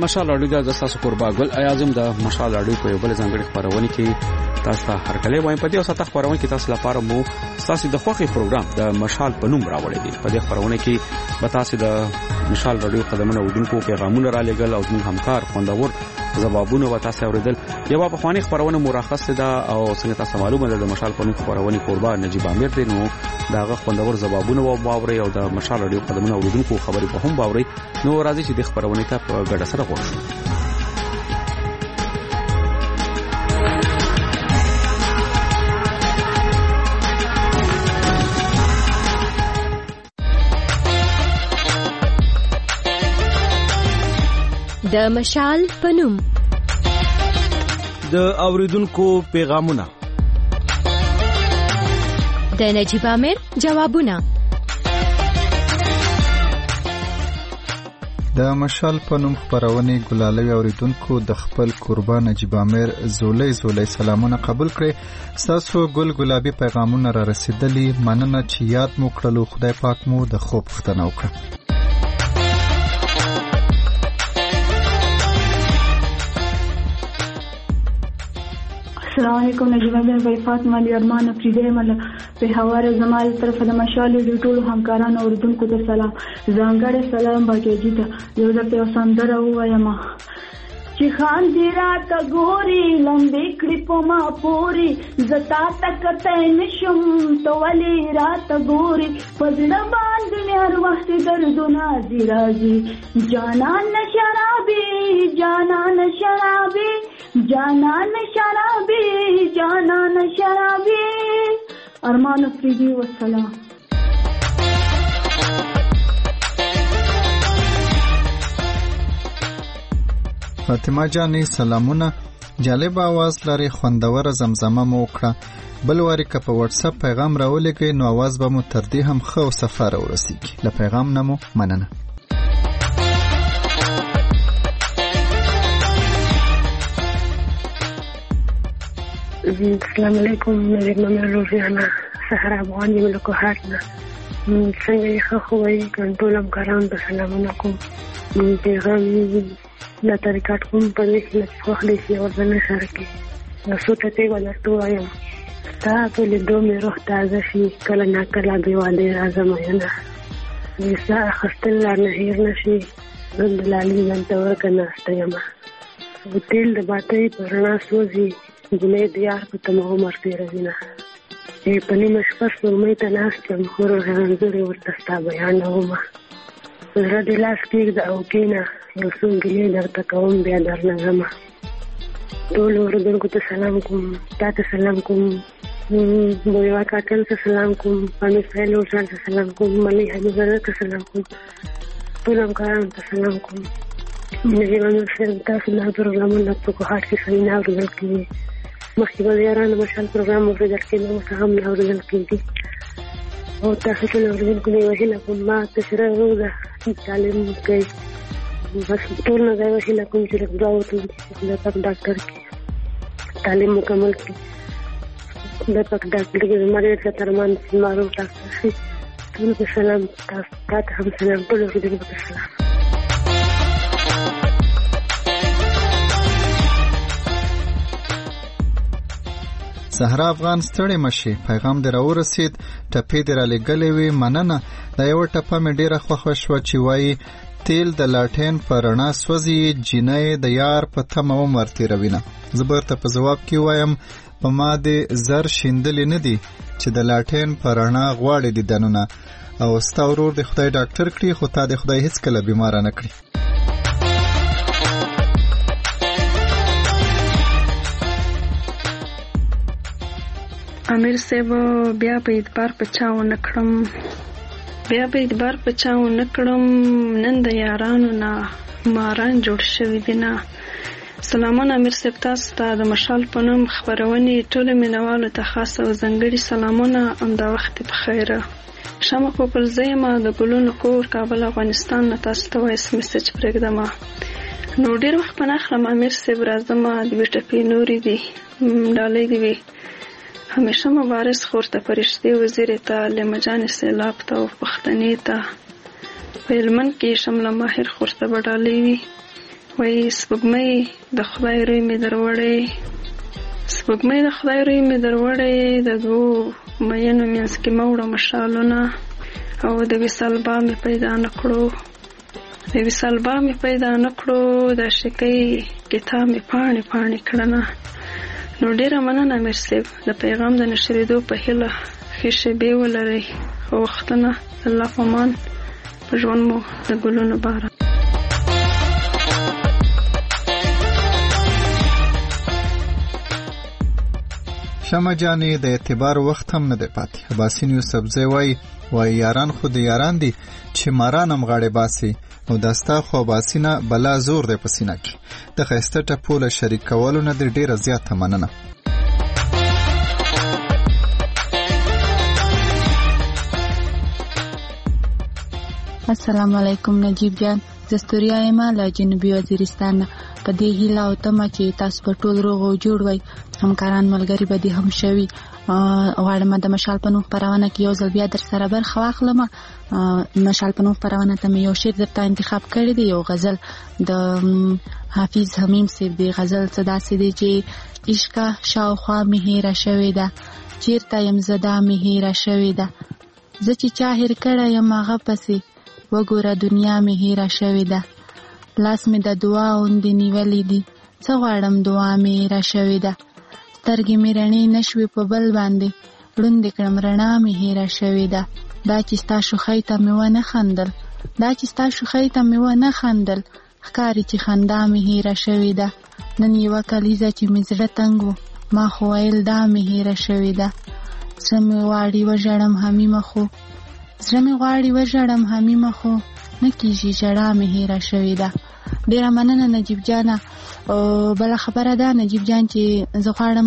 مشال اړیو د تاسو قربا ګل اعظم د مشال اړیو په بل ځانګړي خبرونه کې تاسو ته هرکله وایم. په دې اوسه خبرونه کې تاسو لپاره مو تاسو د خوخي پروګرام د مشال په نوم راوړی دی. په دې خبرونه کې به تاسو د مشال اړیو قدمونه ودونکو پیغامونه را لګل او زموږ همکار خوندور جوابونه و تاسو اوریدل. یو په خواني خبرونه مرخص ده او څنګه تاسو معلومه ده د مشال په نوم خبرونه قربا نجيب امیر دی. نو داغه خوندور جوابونه و باوري او د مشال اړیو قدمونه ودونکو خبرې په هم باوري. نو راځي چې د خبرونه ته په ګډه سره وښو. د مشال پنوم د اوریدونکو پیغامونه د نجيب امیر جوابونه د مشال پنوم خبرونه ګلالوی اوریدونکو د خپل قربان نجيب امیر زولې سلامونه قبول کړئ. تاسو ګل ګلابي پیغامونه را رسیدلی. مننه چې یاد مو کړلو. خدای پاک مو د خوب ختنه وکړه. السلام علیکم. نجيب امیر بھائی فاطمه علی ارمان افریدی مل په حواله زمال طرف د مشال د ټولو همکارانو اوریدونکو ته سلام. ځانګړی سلام باګی ته یو ځل په سندره وایم چې خان دې راته ګوري لمبې کړې په ما پوري زتا تکته نشم تو ولي راته ګوري پزړه باندې هر وخت دردونه راځي جانان شرابي جانان شرابي جانان شرابي جانان شرابي. ارمان افریدی والسلام. فاطمه جانی سلامونه. جالب आवाज لري. خوندور زمزمه مو وکړه. بل واری که په واتس اپ پیغام راولېږئ نو आवाज به مو تر دې هم ښه او سفر ورسیږي. له پیغام نه مو مننه. السلام علیکم. نجيب امیر روزانا سحر افغان یم له کوهاټ نه. څنګه یې ښه خوئ کنټرول همکارانو ته سلامونه کوم. پیغام د طریقات کوم په دې کې خوښ دي چې ورځنه سره کې نو ته ولرته وایم تا په لیدو مې روح تازه شي. کله نه کله دی واده راځم ینه وسا خستل نه هیر نشي. د لالي نن ته ورکنه استیما وتیل د باټي پرنا سوزي جنې دیار په تمو مرته رزنه په پني مشفر سمې ته ناس تم خور غنځري ورته ستا بیان ومه زړه د لاس کې د او کینا یو څو ګلې درته کوم بیا درنه زما. ټول اوریدونکو ته سلام کوم. تاسو سلام کوم. بویوا کاکل ته سلام کوم. پانی فیلو ته سلام کوم. ملي حبیبه ته سلام کوم. ټول همکارانو ته سلام کوم. نجيب امیر سره تاسو نه پروګرامونه په کوهاټ کې سلینا اوریدل کیږي. مخکې به یارانو مشال پروګرام اوریدل کیږي. نو هم نه اوریدل کیږي. او تاسو ټول اوریدونکو نه وهله کوم. ما تشره روزه تعلیم کوي. بس ټول نه غواړي چې کوم چې دعا وکړي د پاک ډاکټر کې تعلیم مکمل کړي. د پاک ډاکټر کې مریض ته ترمان مارو ډاکټر شي. ټول سلام. تاسو هم سلام. ټول اوریدونکو ته سلام. زهرا افغان ستړي مشي. پیغام در ورسید. ټپې در لګلې وي. مننه. دا یو ټپه مې ډیره خوښه شو چې وایي تیل د لاټین پر رڼا سوځي جنې د یار په تمه عمر تیروینه. زبر ته په جواب کې وایم په ما د زر شیندلې نه دي چې د لاټین پر رڼا غواړي د دنونه او ستا ورور د خدای ډاکټر کړي خو تا د خدای هیڅ کله بیمار نه کړي. امیر صاحب بیا په اعتبار پچاو نکړم نن د یارانو نه ماران جوړ شوی دینا. سلامونه امیر صاحب تاسو ته د مشال په نوم خبرونه ټول مینوالو ته خاص او ځنګړي سلامونه. امدا وخت په خیره. شمه په پر زېما د ګلونو کور کابل افغانستان نه تاسو ته وایس میسج پرېږدم. نو ډیر وخت په نخرم امیر صاحب راځم د ویټاپی نوري دی ډالۍ دی. همیشه مبارز خورته پرشتي وزیر ته لمجان سیلاب ته او پښتنې ته په هلمند کې شمله ماهر خورته بډالې وي. وای سپوږمۍ د خدای روی مې دروړې، سپوږمۍ د خدای روی مې دروړې، د دوو مینو منځ کې مه وړه مشالونه، او د وصال با مې پیدا نه کړو، د وصال با مې پیدا نه کړو، د عاشقۍ کتاب مې پاڼې پاڼې کړنه. نو ډېره مننه امیر صاحب د پیغام د نشرېدو په هیله. ښې شېبې ولرئ، ښه وختونه، الله په امان، په ژوند مو د ګلونو باران. شمع جانې د اعتبار وخت هم نه دی پاتې. عباسین یوسفزی وایي یاران خو د یاران دي چې ماران هم غاړې باسي، او داستا خو عباسینه بلا زور دی په سینه کې. د ښایسته ټپو له شریک کولو نه دی ډېره زیاته مننه. السلام علیکم نجیب جان، زستوریا ایما له جنوبي وزیرستان. په دې هیله او تمه چې تاسو په ټول روغ او جوړ وای، همکاران ملګری به دې هم شوي. غواړم د مشال په نوم خپرونه کې یو ځل بیا در سره برخه واخلم. مشال په نوم خپرونه ته مې یو شعر درته انتخاب کړی دی، یو غزل د حافظ حمیم صاحب دی. غزل څه داسې دی چې عشقه شاوخوا مې هېره شوې ده، چېرته یم زه دا مې هېره شوې ده، زه چې چا هېر کړی یم هغه پسې وګوره دنیا مې هېره شوې ده، لاس مې د دعا غوندې نیولې دي، څه غواړم دعا مې هېره شوې ده، سترګې مې رڼې نه شوې په بل باندې، ړوندې کړم رڼا مې هېره شوې ده، دا چې ستا شوخۍ ته مې ونه خندل، دا چې ستا شوخۍ ته مې ونه خندل، ښکاري چې خندا مې هېره شوې ده، نن یوه کلیزه چې مې زړه تنګ و، ما خو ویل دا مې هېره شوې ده، زړه مې غواړي وژړم حمیمه خو زړه مې غواړي وژړم حمیمه خو نه کېږي ژړا مې هېره شوې ده. ډېره مننه نجیب جانه. بله خبره ده نجیب جان چې زه غواړم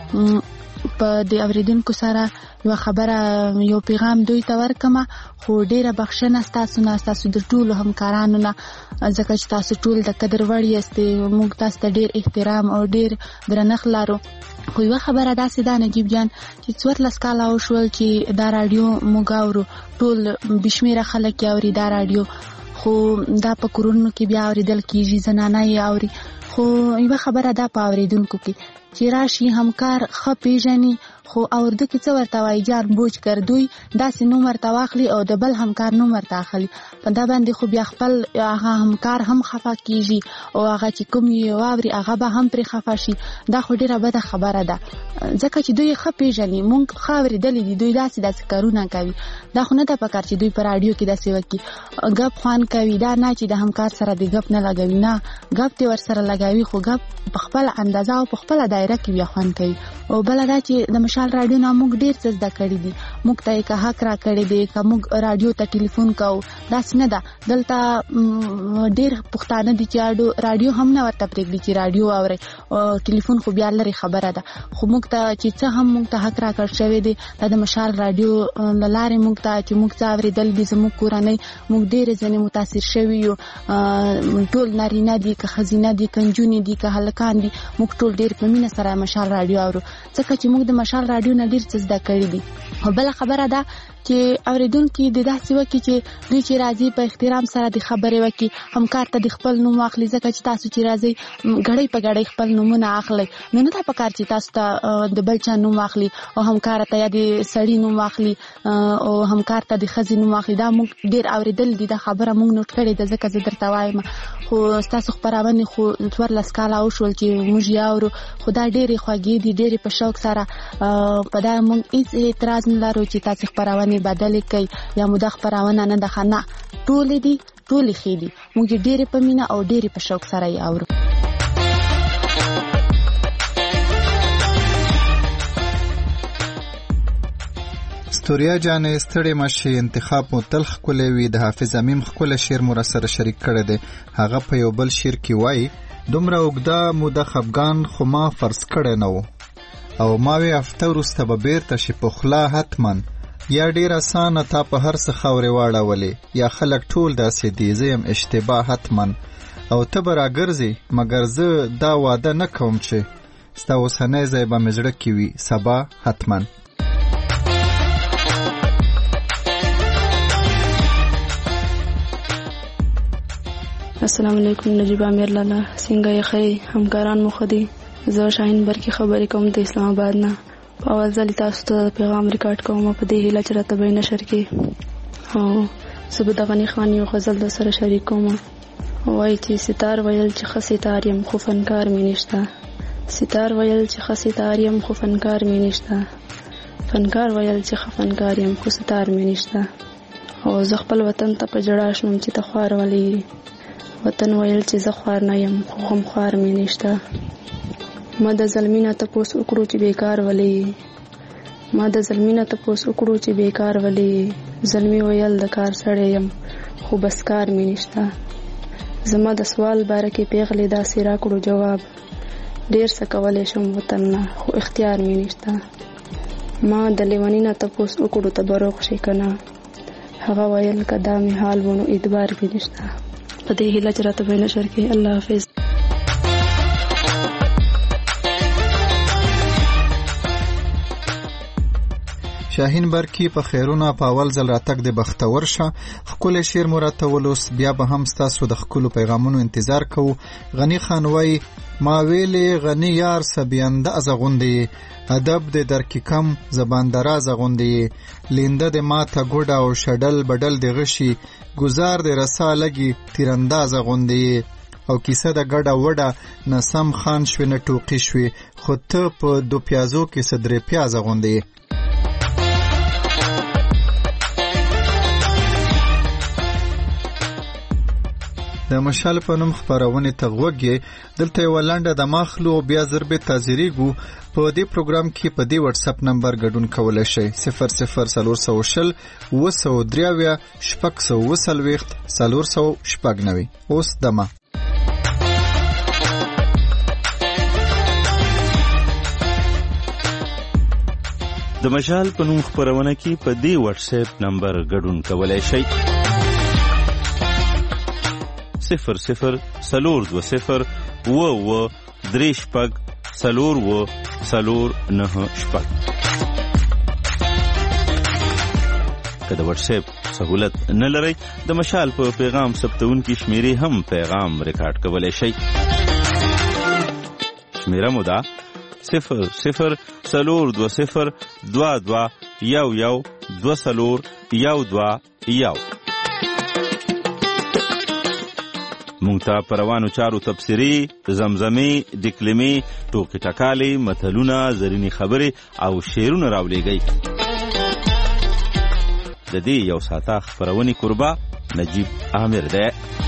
په د اورېدونکو سره یوه خبره، یو پیغام دوی ته ورکړم، خو ډېره بخښنه ستاسو نه، ستاسو د ټولو همکارانو نه، ځکه چې تاسو ټول د قدر وړ یاستئ. موږ تاسو ته ډېر احترام او ډېر درنښت لرو. خو یوه خبره داسې ده نجیب جان چې 14 کاله وشول چې دا راډیو موږ اورو، ټول بېشمېره خلک یې اوري دا راډیو، خو دا په کورونو کې بیا اورېدل کېږي، زنانه یې اوري. خو یوه خبره ده په اورېدونکو کې چې راشي همکار ښه پیژني، خو اورده کې څه ورته وایي جان بوج کر، دوی داسې نوم ورته واخلي او د بل همکار نوم ورته اخلي، په دا باندې خو بیا خپل هغه همکار هم خفه کېږي او هغه چې کوم یې واوري هغه به هم پرې خفه شي. دا خو ډېره بده خبره ده، ځکه چې دوی ښه پیژني، موږ ښه اورېدلي دي، دوی داسې کارونه کوي. دا خو نه ده پکار چې دوی په راډیو کې داسې وکړي، ګپ خوان کوي، دا نه چې د همکار سره د ګپ نه لګوي، نه ګپ دې ورسره لګوي، خو ګپ په خپله اندازه او په خپله دایره کې بیا خوند کوي. او بله دا چې د مشال راډیو نه موږ ډېر څه زده کړي دي، موږ ته یې که حق را کړی دی، که موږ راډیو ته ټلیفون کوو، داسې نه ده. دلته ډېر پښتانه دي چې راډیو هم نه ورته پرېږدي چې راډیو اوري، ټلیفون خو بیا لرې خبره ده. خو موږ ته چې څه هم موږ ته حق را کړ شوی دی، دا د مشال راډیو له لارې موږ ته چې موږ څه اورېدل دي، زموږ کورنۍ موږ ډېرې ځینې متاثر شوي یو، ټول نارینه دي که ښځینه دي که نجونې دي که هلکان دي، موږ ټول ډېر په مینه سره مشال راډیو اورو، ځکه چې موږ د مشال راډیو نه ډېر څه زده کړي دي. او بله خبره ده چې اورېدونکي د داسې وکړي چې دوی چې راځي په احترام سره د خبرې وکړي، همکار ته د خپل نوم واخلي، ځکه چې تاسو چې راځئ ګړۍ په ګړۍ خپل نومونه اخلئ، نو نه ده پکار چې تاسو ته د بل چا نوم واخلي او همکار ته یا د سړي نوم واخلي او همکار ته د ښځې نوم واخلي. دا موږ ډېر اورېدلي دي، دا خبره موږ نوټ کړې ده، ځکه زه درته وایم. خو ستاسو خپرونې خو 14 کاله وشول چې موږ یې اورو، خو دا ډېرې خوږې دي، ډېرې په شوق سره. په دا موږ هېڅ اعتراض نه لرو چې تاسې خپرونې بدلې کوي یا مو دا خپرونه نه ده ښه، نه، ټولې دي، ټولې ښې دي، موږ یې ډېرې په مینه او ډېرې په شوق سره یې اورو. ستوریا جانې ستړې مشي، انتخاب مو تل ښکلی وي. د حافظ امیم ښکلی شعر مو راسره شریک کړی دی. هغه په یو بل شعر کې وایي دومره اوږده موده خفګان خو ما فرض کړی نه و، او ما وی هفته وروسته به بیرته شي په خوله حتما، یا ډېر اسانه تا په هر څه خاورې واړولې، یا خلک ټول داسې دي، زه یم اشتباه حتما، او ته به راګرځې، مګر زه دا واده نه کوم چې ستا اوسنی ځای به مې زړه کې وي سبا حتما. السلام علیکم نجیب امیر لالا څنګه یې ښه همکاران مو ښه دي؟ زه شاهین برکي خبرې کوم د اسلام آباد نه. په اول ځل تاسو ته پیغام ریکارډ کوم په دې هیله چې راته به نشر کې او زه به د غني خان یو غزل در سره شریک کوم. وایي چې ستار ویل چې ښه ستار یم خو فنکار مې نشته. ستار ویل چې ښه ستار یم خو فنکار مې نشته. فنکار ویل چې ښه فنکار یم خو ستار مې نشته. او زه خپل وطن ته په جړا شوم چې ته خوار ولې. وطن ویل چې زه خوار نه یم خو غم خوار مې نشته. ما د ظلمینه تپوس وکړو چې بیکار ولې. ما د ظلمینه تپوس وکړو چې بیکار ولې. ظلمي ویل د کار سړی یم خو بس کار مې نشته. زما د سوال باره کې پیغلې داسې راکړو جواب. ډېر څه کولی شم وطن نه خو اختیار مې نشته. ما د لیونینه تپوس وکړو ته به روغ شي که نه. هغه ویل که دا مې حال و نو اعتبار مې نشته. په دې هیله چې راته به نشر کې. الله حافظ. شاهین برکی په خیرونه په اول ځل راتګ د بختور شه. ښکلی شعر مو راته ولوس. بیا به هم ستاسو د ښکلو پیغامونو انتظار کوو. غني خان وایي ما ویلې غني یار سبینده ازغوندې. ادب د درکی کم زبان درازه غوندې. لینده د ماته ګوډه او شډل بدل د غشي. گزار د رسا لګي تیراندازه غوندې. او کیسه د ګډه وډه نسم خان شوې نه ټوقي شوې خو ته په دو پیازو کې صدرې پیازه غوندې. د مشال په نوم خپرونې ته غوږ. دلته یو لنډه د ماخلو بیا ضرب تازریګو. په دې پروګرام کې په دې واتس اپ نمبر ګډون کولای شئ 0040 203 شپږ 490. اوس دمه د مشال په نوم خپرونه کې په دې واتس اپ نمبر ګډون کولای شئ 00 420 و 3 شپږ 4 9 شپږ. که د واتس اپ سہولت نه لرئ د مشال په پیغام ثبتونکي شمیرې هم پیغام ریکارډ کولی شئ. شمیره مو ده 00 420 22 11 24 12 مونږ ته په روانو چارو تبصرې، زمزمې، دکلمې، ټوکې ټکالې، متلونه، زرینې خبرې او شعرونه راولېږئ. د دې یو ساعته خپرونې کوربه نجیب عامر دی.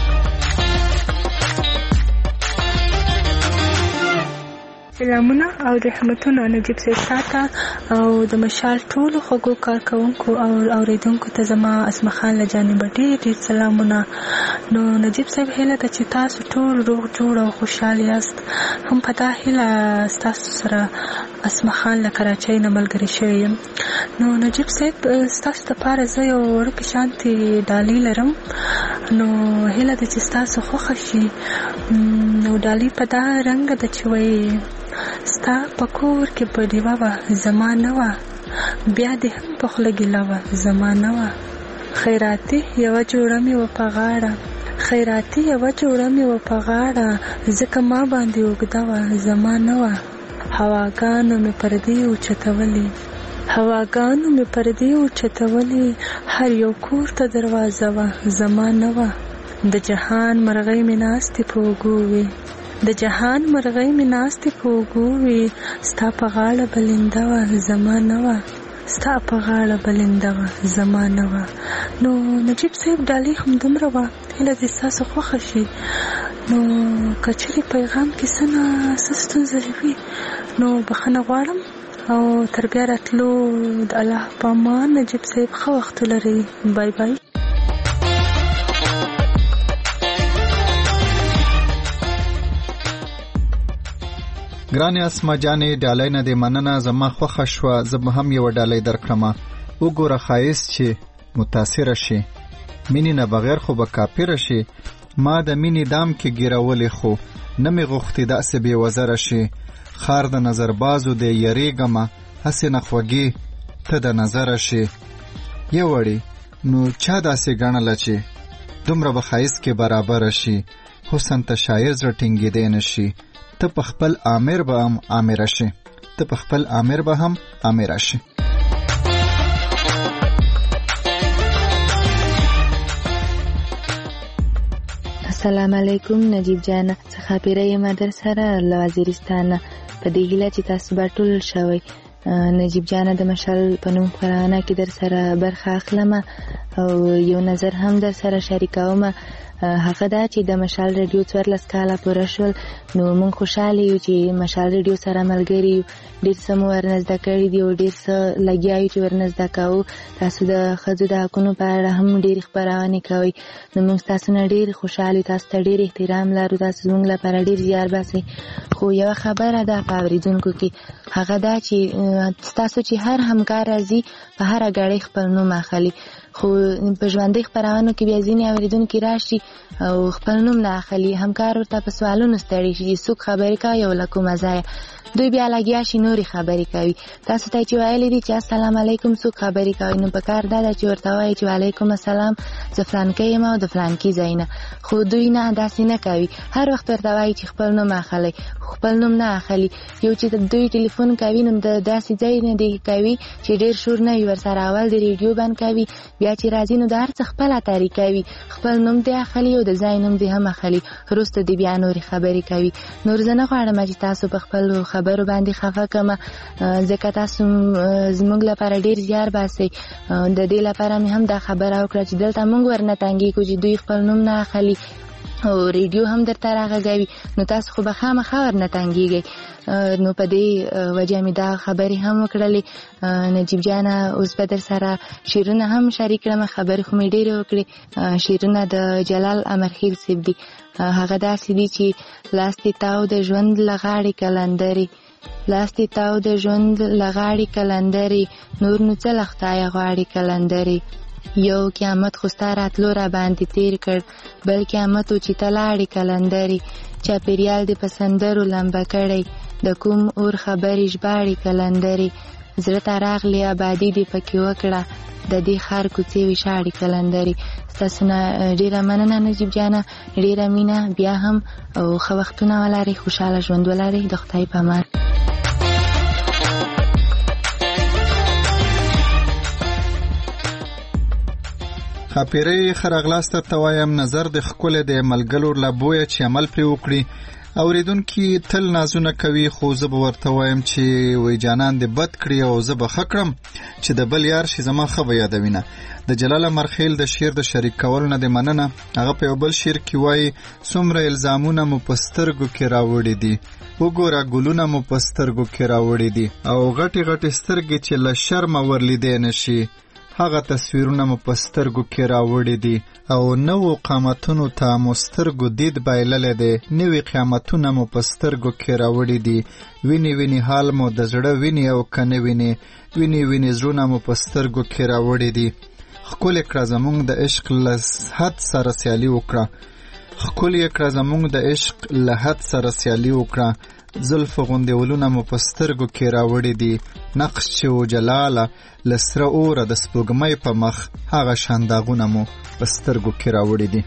سلامونه او رحمتونه نجیب صاحب ساته او د مشال ټولو خوږو کارکونکو او اوریدونکو ته زما اسمه خان له جانبه ډېر سلامونه. نو نجیب صاحب هیله ده چې تاسو ټول روغ جوړ او خوشحال یاست. هم په دا هیله ستاسو سره اسمه خان له کراچۍ نه ملګرې شوې یم. نو نجیب صاحب ستاسو دپاره زه یو وړوکې شانتې ډالۍ لرم. نو هیله ده چې ستاسو خوښه شي. نو ډالۍ په دا رنګه ده چې وایي ستا په کور کې په ډیوه وه زما نه وه، بیا دې هم په خوله ګیله وه زما نه وه. خیراتي یوه جوړه مې وه په غاړه، خیراتي یوه جوړه مې وه په غاړه، ځکه ما باندې اوږده وه زما نه وه. هواګانو مې پردې اوچتولې، هواګانو مې پردې اوچتولې، هر یو کور ته دروازه وه زما نه وه. د جهان مرغۍ مې ناستې په اوږو وې، د جهان مرغۍ مې ناستې په اوږو وې، ستا په غاړه بلنده وه زما نه وه، ستا په غاړه بلنده وه زما نه وه. نو نجیب صاحب ډالۍ همدومره وه، هیله دې ستاسو خوښه شي. نو که چېرې پیغام کې څه ستونزه وي نو بخښنه غواړم او تر بیا راتلو د الله په امان. نجیب صاحب ښه وخت ولرئ. بای بای. ګرانې اسما جانې ډالۍ نه دې مننه، زما خوښه شوه. زه به هم یوه ډالۍ درکړمه. وګوره ښایست چې متاثره شي، مینې نه بغیر خو به کافره شي. ما د مینې دام کې ګیرولې خو نه مې غوښتې داسې بې وزره شي. خار د نظر بازو دې یریږمه، هسې نه خوږې ته د نظره شي. یو وړې نو چا داسې ګڼله چې دومره به ښایست کې برابره شي. حسن ته شاعر زړه ټینګېدی نشي. ته په خپل آمر به هم آمره شي، ته په خپل آمر به هم آمره شي. السلام علیکم نجیب جان، څخه پیره یم در سره له وزیرستان. په دې هیله چې تاسو به ټول شوئ. نجیب جان د مشال په نوم خپرونه کې در سره برخه اخلم او یو نظر هم در سره شریکوم. هغه دا چې د مشال رادیو 14 کاله پوره شول، نو موږ خوشاله یو چې مشال رادیو سره ملګري یو. ډېر څه مو ورنزده کړي دي او ډېر څه لګیا یو چې ورنزده کوو. تاسو د ښځو د حقونو په اړه هم ډېرې خپرونې کوئ، نو موږ تاسو نه ډېر خوشحال یو. تاسو ته ډېر احترام لرو، تاسو زموږ لپاره ډېر زیار باسئ. خو یوه خبره ده په اورېدونکو کې، هغه دا چې ستاسو چې هر همکار راځي په هره ګړۍ خپل نوم اخلي، خو په ژوندۍ خپرونو کې بیا ځینې اورېدونکي راشي او خپل نوم نه اخلي. همکار ورته په سوالونو ستړي شي چې څوک خبرې کوي او له کومه ځایه، دوی بیا لګیا شي نورې خبرې کوي. تاسو ته چې ویلي دي چې السلام علیکم څوک خبرې کوي، نو په کار دا ده چې ورته وایي چې وعلیکم السلام زه فلانکی یم او د فلانکي ځای نه. خو دوی نه داسې نه کوي، هر وخت ورته وایي چې خپل نوم اخلي، خپل نوم نه اخلي. یو چې دوی ټلیفون کوي نو د داسې ځای نه دی کوي چې ډېر شور نه وي ورسره. اول د ریډیو بند کوي، بیا چې راځي نو د هر څه خپله طریقه وي، خپل نوم دی اخلي او د ځای نوم دی هم اخلي. وروسته دی بیا نورې خبرې کوي. نور زه نه غواړم چې تاسو په خپلو خبرو باندې خفه کړم، ځکه تاسو زموږ لپاره ډېر زیار باسئ. د دې لپاره مې هم دا خبره وکړه چې دلته موږ ورنه تنګېږو چې دوی خپل نوم نه اخلي او ریډیو هم درته راغږوي، نو تاسو خو به خامخا ورنه تنګېږئ. نو په دې وجه مې دا خبرې هم وکړلې. نجیب جانه اوس به در سره شعرونه هم شریک کړم. خبرې خو مې ډېرې وکړې. شعرونه د جلال امرخیل صاحب دي. هغه داسې دي چې لاس دې تاو د ژوند له غاړې کلندرې، لاس دې تاو د ژوند له غاړې کلندرې، نور نو څه له خدایه غواړې کلندرې. یو قیامت خو ستا راتلو را باندې تیر کړ، بل قیامت و چې ته لاړې کلندرې. چاپېریال دې په سندرو لمبه کړی، د کوم اور خبرې ژباړې کلندرې. زړه ته راغلې آبادي دې پکې وکړه، د دې ښار کوڅې ویشاړې کلندرې. ستاسو نه ډېره مننه نجیب جانه، ډېره مینه. بیا هم او ښه وختونه ولرئ، خوشحاله ژوند ولرئ. د خدای په امان. خاپیرې خراغلاسته ته وایم، نظر د ښکلې د ملګرو له بویه چې عمل پرې وکړي. اوریدونکي تل نازونه کوي، خو زه به ورته وایم چې وای جانان دې بد کړي او زه به ښه کړم چې د بل یار شي زما ښه به یادوینه. د جلال امرخیل د شعر د شریک کولو نه دې مننه. هغه په یو بل شعر کې وایي څومره الزامونه مو په سترګو کې راوړي دي، وګوره ګلونه مو په سترګو کې راوړي دي، او غټې غټې سترګې چې له شرمه ورلیدې نشي، هغه تصویرونه مو په سترګو کې راوړي دي، او نوو قامتونو ته مو سترګو دید بایللی دی، نوي قیامتونه مو په سترګو کې راوړي دي. ویني ویني حال مو د زړه ویني او که نه ویني، ویني ویني زړونه مو په سترګو کې راوړي دي. ښکلې کړه زموږ د عشق له حد سره سیالي وکړه، ښکلې کړه زموږ د عشق له حد سره سیالي وکړه. زلف غوندې ولونه مو په سترګو کې راوړي دي، نقش چې و جلاله له سره اوره د سپوږمۍ په مخ، هغه شان داغونه مو په سترګو کې راوړي دي.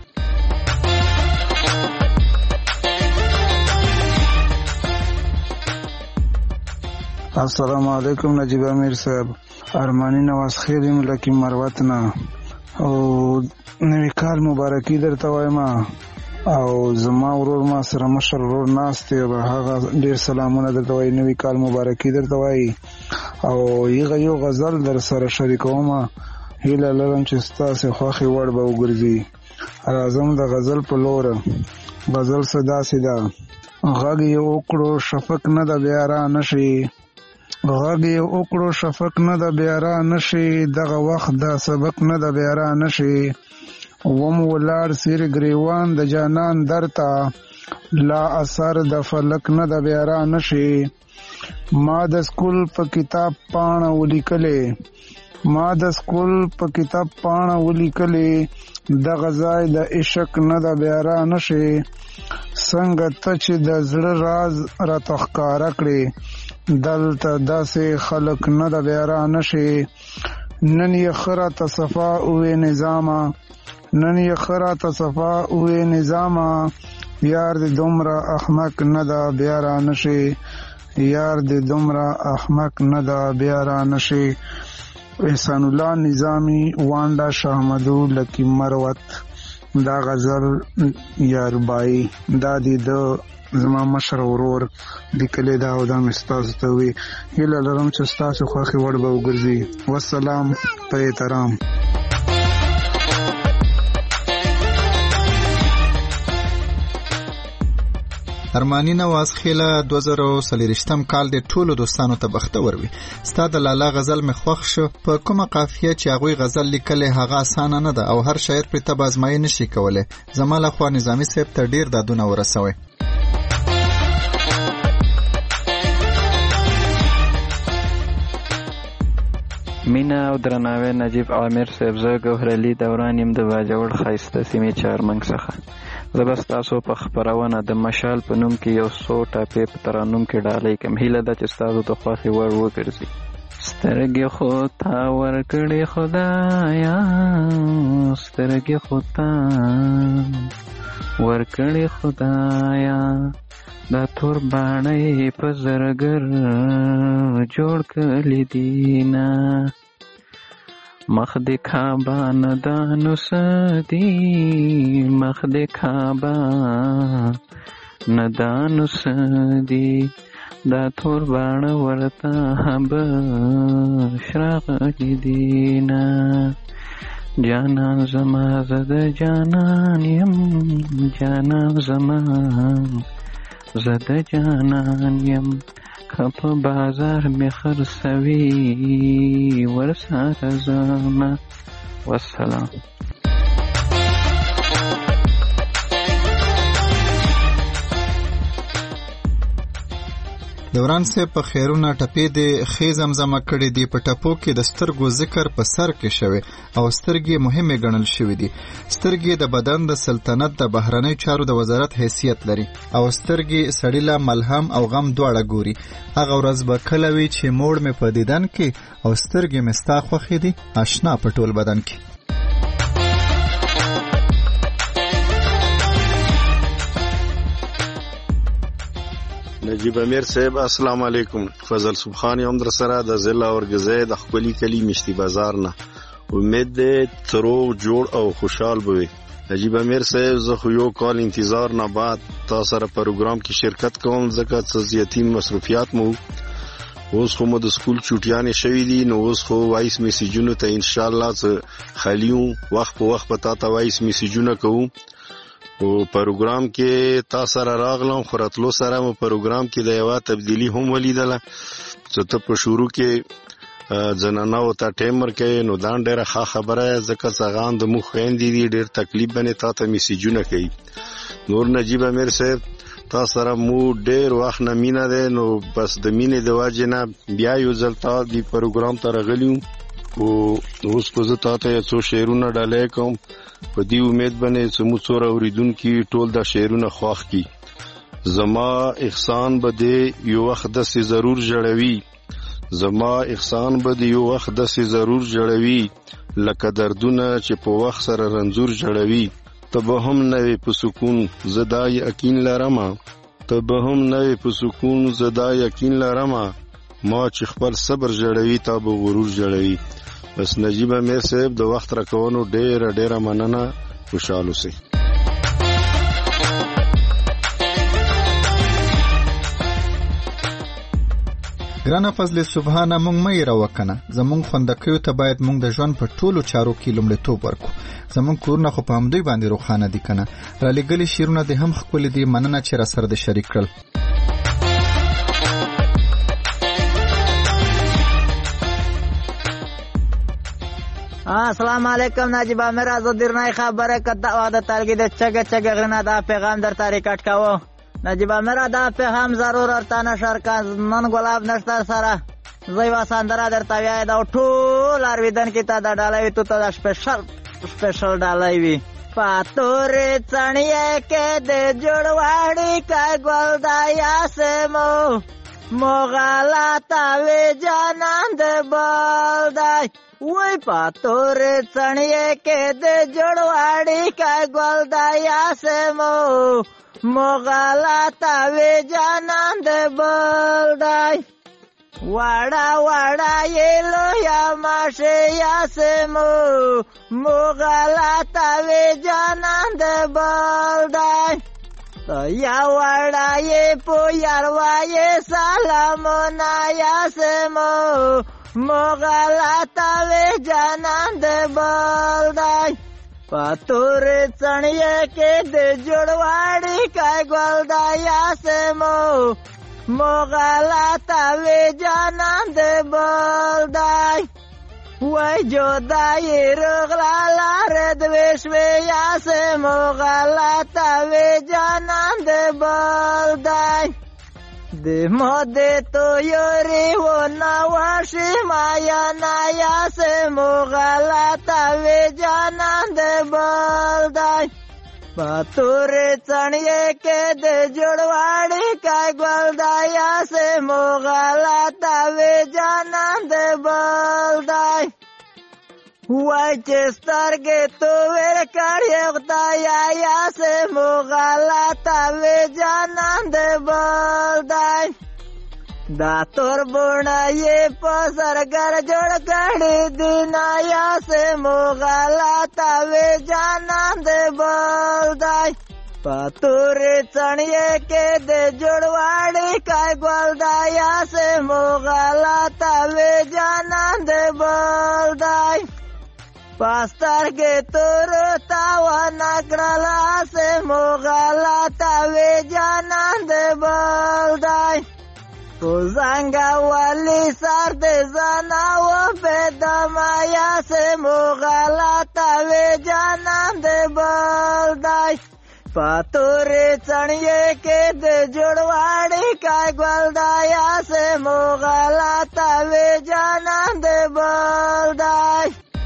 السلام علیکم نجیب امیر صاحب، ارمانی نواز خیل یم لکه مروت نه، او نوی کال مبارکي درته وایم. او زما ورور ما سره مشر ورور ناست دی، هغه ډیر سلامونه درته وایي، نوی کال مبارکي درته وایي. او یو غزل در سره شریکوم، هیله لرم چې ستاسې خوښې وړ به وګرځي. راځم د غزل په لوره. غزل څه داسې ده: غږ یې وکړو شفق نه د بیا را نشي، غږ یې وکړو شفق نه د بیا را نشي، دغه وخت د سبق نه د بیا را نشي. وم ولار سیر گریوان د جانان درتا، لا اثر د فلک نه د بیا را نشي. ما د سکول په کتاب پاڼه ولیکلې، ما د سکول په کتاب پاڼه ولیکلې، دغه ځای د عشق نه د بیا را نشي. څنګه ته چې د زړه راز راته ښکاره کړې، دلته داسې خلک نه د بیا را نشي. نن یې ښه راته صفا اوې نظامه، نن یې ښه راته صفا اوې نظامه، یار دې دومره احمق نه ده بیا را نشي، یار دې دومره احمق نه ده بیا را نشي. احسان الله نظامی وانډا شاهمدو لکی مروت. دا غزل یاربای دا دی د زما مشر ورور لیکلی دا او دا مې ستاسو ته وي. هیله لرم چې ستاسو خوښې وړ به وګرځي. والسلام په احترام. ارمانی نواز خیله 2023 کال د ټولو دوستانو ته بختور وي. ستا د لالا غزل مې خوښ شو. په کومه قافیه چې هغوی غزل لیکلی هغه اسانه نه ده او هر شاعر پرې طب ازمایي نشي کولی. زما لخوا نظامي صاحب ته ډیر دادونه ورسوئ. مینا او درناوی نجیب عامر صاحب، زه ګوهر علي دوران یم د باجوړ ښایسته سیمې چهارمنګ څخه. زه به ستاسو په خپرونه د مشال په نوم کې یو څو ټاپې په ترانوم کې ډالۍ کړم. هیله ده چې ستاسو د خوښې وړ وګرځي. سترګې خو تا ورکړې خدایا، سترګې خو تا ورکړې خدایا، دا تور باڼه په زرګر جوړ کړي دینا، مخ دې کعبه ندانو سدي، مخ دې کعبه ندانو سدي، دا تور باڼه ورته بشراغلي دینا. جانان زما زد جانان یم، جانان زما زد جانان یم، کپ بازار می خرڅوي ورسره زما. والسلام. دوران صاحب په خیرونه ټپې د خې زمزمه کړې دي. په ټپو کې د سترګو ذکر په سر کې شوی او سترګې مهمه ګڼل شوې دي. سترګې د بدن د سلطنت د بهرنۍ چارو د وزارت حیثیت لري او سترګې سړی له ملهم او غم دواړه ګوري. هغه ورځ به کله وي چې موړ مې په دیدن کې او سترګې مې ستا خوښې دي آشنا په ټول بدن کې. نجیب امیر صاحب السلام علیکم. فضل سبحان یم در سره د ضلع اورګزی د خپلی کلی مشتی بازار نه. امید دې ترو جوړ او خوشحال بوي. نجیب امیر صاحب زه خو یو کال انتظار نه بعد تا سره پروګرام کې شرکت کوم ځکه چې زیاتی مصروفیات مو اوس خو مو د سکول چوټیانې شوې دي نو اوس خو وایس میسیجونو ته ان شاء الله خالیو وخت په وخت پتا ته وایس میسیجونه کوم. او پروګرام کې تا سره راغلم خورتلو سره مو پروګرام کې د یو تبدیلی هم ولیدله چې ته په شروع کې زنانه او ته ټیمر کې نو دا ډېره ښه خبره ځکه څنګه د مخ خويندې دي ډېر تکلیف باندې تا ته میسیجونه کوي. نور نجیب امیر صاحب تا سره مو ډېر وخت نه مینه ده نو بس د مینې د واجب نه بیا یو ځل تا دی پروګرام ته راغلیو او اوس په زه تا ته څو شعرونه ډالۍ کوم په دې امید باندې چې مو څور اوریدونکو ټول دا شعرونه خوښ کی. زما احسان به دې یو وخت داسې ضرور جوړوي، زما احسان به دې یو وخت داسې ضرور جوړوي لکه دردونه چې په وخت سره رنځور جوړوي. ته به هم نوې په سکون زدا یقین لرم، ته به هم نوې په سکون زدا یقین لرم، ما چې خپل صبر جوړوي تا به غرور جوړوي. بس نجیب امیر صاحب د وخت راکونو ډېره مننه. خوشاله اوسئ. ګرانه فضل سبحانه مونږ مې راوکنه زمونږ خوندکیو ته باید مونږ د ژوند په ټولو چارو کې لومړیتوب ورکو. زمونږ کورونه خو په همدوی باندې روښانه دي کنه. را لېږلي شعرونه دې هم ښکلي دي. مننه چې را سره دې شریک کړل. السلام علیکم نجیب امیر از درنای خبره کده واده تلگی ده چگه غنا دا پیغام در تاریکت کاو. نجیب امیر دا پیغام ضرور ارتا نشر کن من گلاب نشتر سره زی واساندره در تاویه دا ټول ارویدن کی تا دا ډالوی تو تا دا سپیشل ډالوی پاتوری چنیه که ده جوڑواڑی که گل دا یاسمو مغالا تاوی جانان ده بال دای وی پاتوری چنیه که ده جوڑواڑی که گل دا یاسمو مغالطه وی جانان د بل دی وړه وړه یې لویه ماشه یاسمو مغالطه وی جانان د بل دی یا وړه یې په یاروایې سلامونه یاسمو مغالطه وی جانان د بل دی پاتور څڼیې کې د جوړواړي کای ګل دی یاسمو مغالطه وی جانان د بل دی وای جدای رغلا لاره د وشوي یاسمو مغالطه وی جانان د بل دی د مود تو یوري و نواشي مایا نایا سه مغالطه وی جانان د بل دی پاتور څڼیې کې د جوړواړي کای ګل دایا سه مغالطه وی جانان د بل دی وای چې سترګې تو ور کړې خدایا یا سه مغالطه وی جانان د بل دی دا تور بوڼه یې په سرګر جوړ کړې دینا یا سه مغالطه وی جانان د بل دی پاتور څڼیې کې د جوړواړي کای ګل دایا سه مغالطه وی جانان د بل دی پاسترګې تور تاوا نکړلا سه مغالطه وی جانان د بل دی تو زنګا والی سر د زنا و په دمایا سه مغالطه وی جانان د بل دی پاتور څڼیې کې د جوړواړي کای ګل دایا سه مغالطه وی جانان د بل دی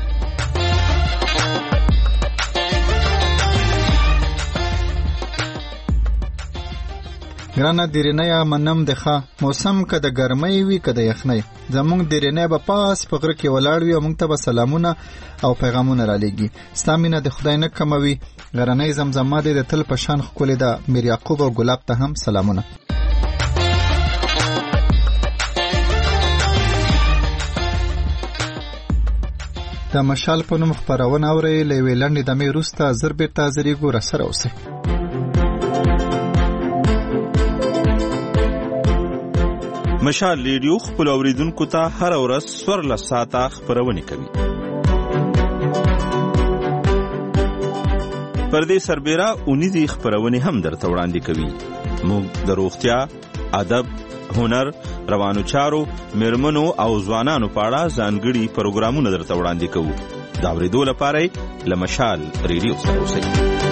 ګرانه دیرینه منم دخه موسم که د ګرمۍ وي که د یخنۍ زمونږ دیرینه به پاس په غره کې ولاړ وي او موږ ته به سلامونه او پیغامونه را لېږي ستا مینه د خدای نه کموي غرنۍ زمزمه دې د تل په شان ښکلې ده میر یعقوب او ګلاب ته هم سلامونه د مشال په نوم خپرونه اورئ له یوې لنډې دمې وروسته زر بېرته حاضرېږو راسره اوسئ مشال ریډیو خپل اوریدونکو ته هر ورځ 14 ساعته خبرونه کوي. پر دې سربېره اونیزي خبرونه هم درته وړاندې کوي. موږ د روغتیا، ادب، هنر، روانو چارو، میرمنو او ځوانانو په اړه ځانګړي پروګرامونه درته وړاندې کوو. دا اوریدو لپاره له مشال ریډیو سره اوسئ.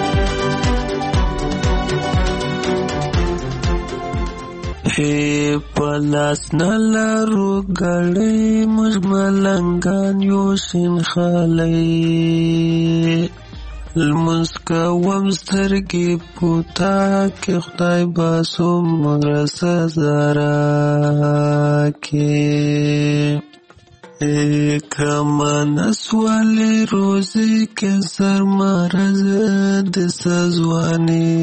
پلاس نلارو گړی مش ملنګان یو شین خالی المسکا ومسترګي پوتا کې خدای باسو مرسه زارا کې کمان اسوالی روزی کې سر مرز د سزوانی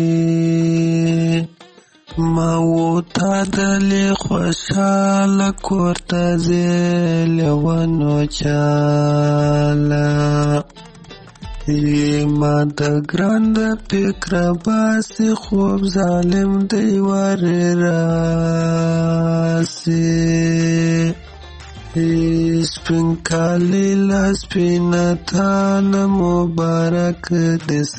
ما و تا دلی خوشحال کورتا زیل ونو چالا ما دا گراند پکر باسی خوب ظالم دیوار راسی سپین کالی لسپینتان مبارک دس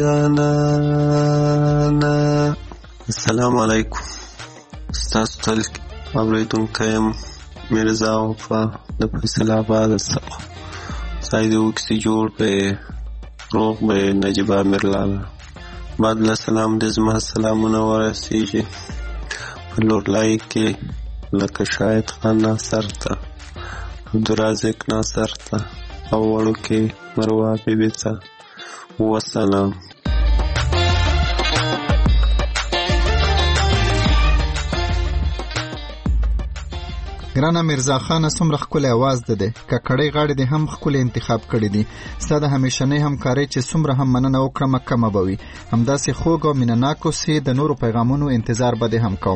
جانانا. السلام علیکم. ستاسو تل اوریدونکی یم میرزا وفا د فیصل آباد څخه. سایده وکسی جوړ په روغ به نجیب امیر لاله بعد له سلام د زما سلامونه ورسیږي په لوړلای کې لکه شاهد خان ناصر ته عبدالرازق ناصر ته او وړو کې مروه بیبي ته وسلام. ګرانه میرزا خان څومره ښکلی اواز ده ککړی غاړې دې هم ښکلی انتخاب کړي دي. ستا د همیشنۍ همکارۍ چې څومره هم مننه وکړم کمه به وي. همداسې خوږ او مینهناک اوسې. د نورو پیغامونو انتظار به دې هم کوم.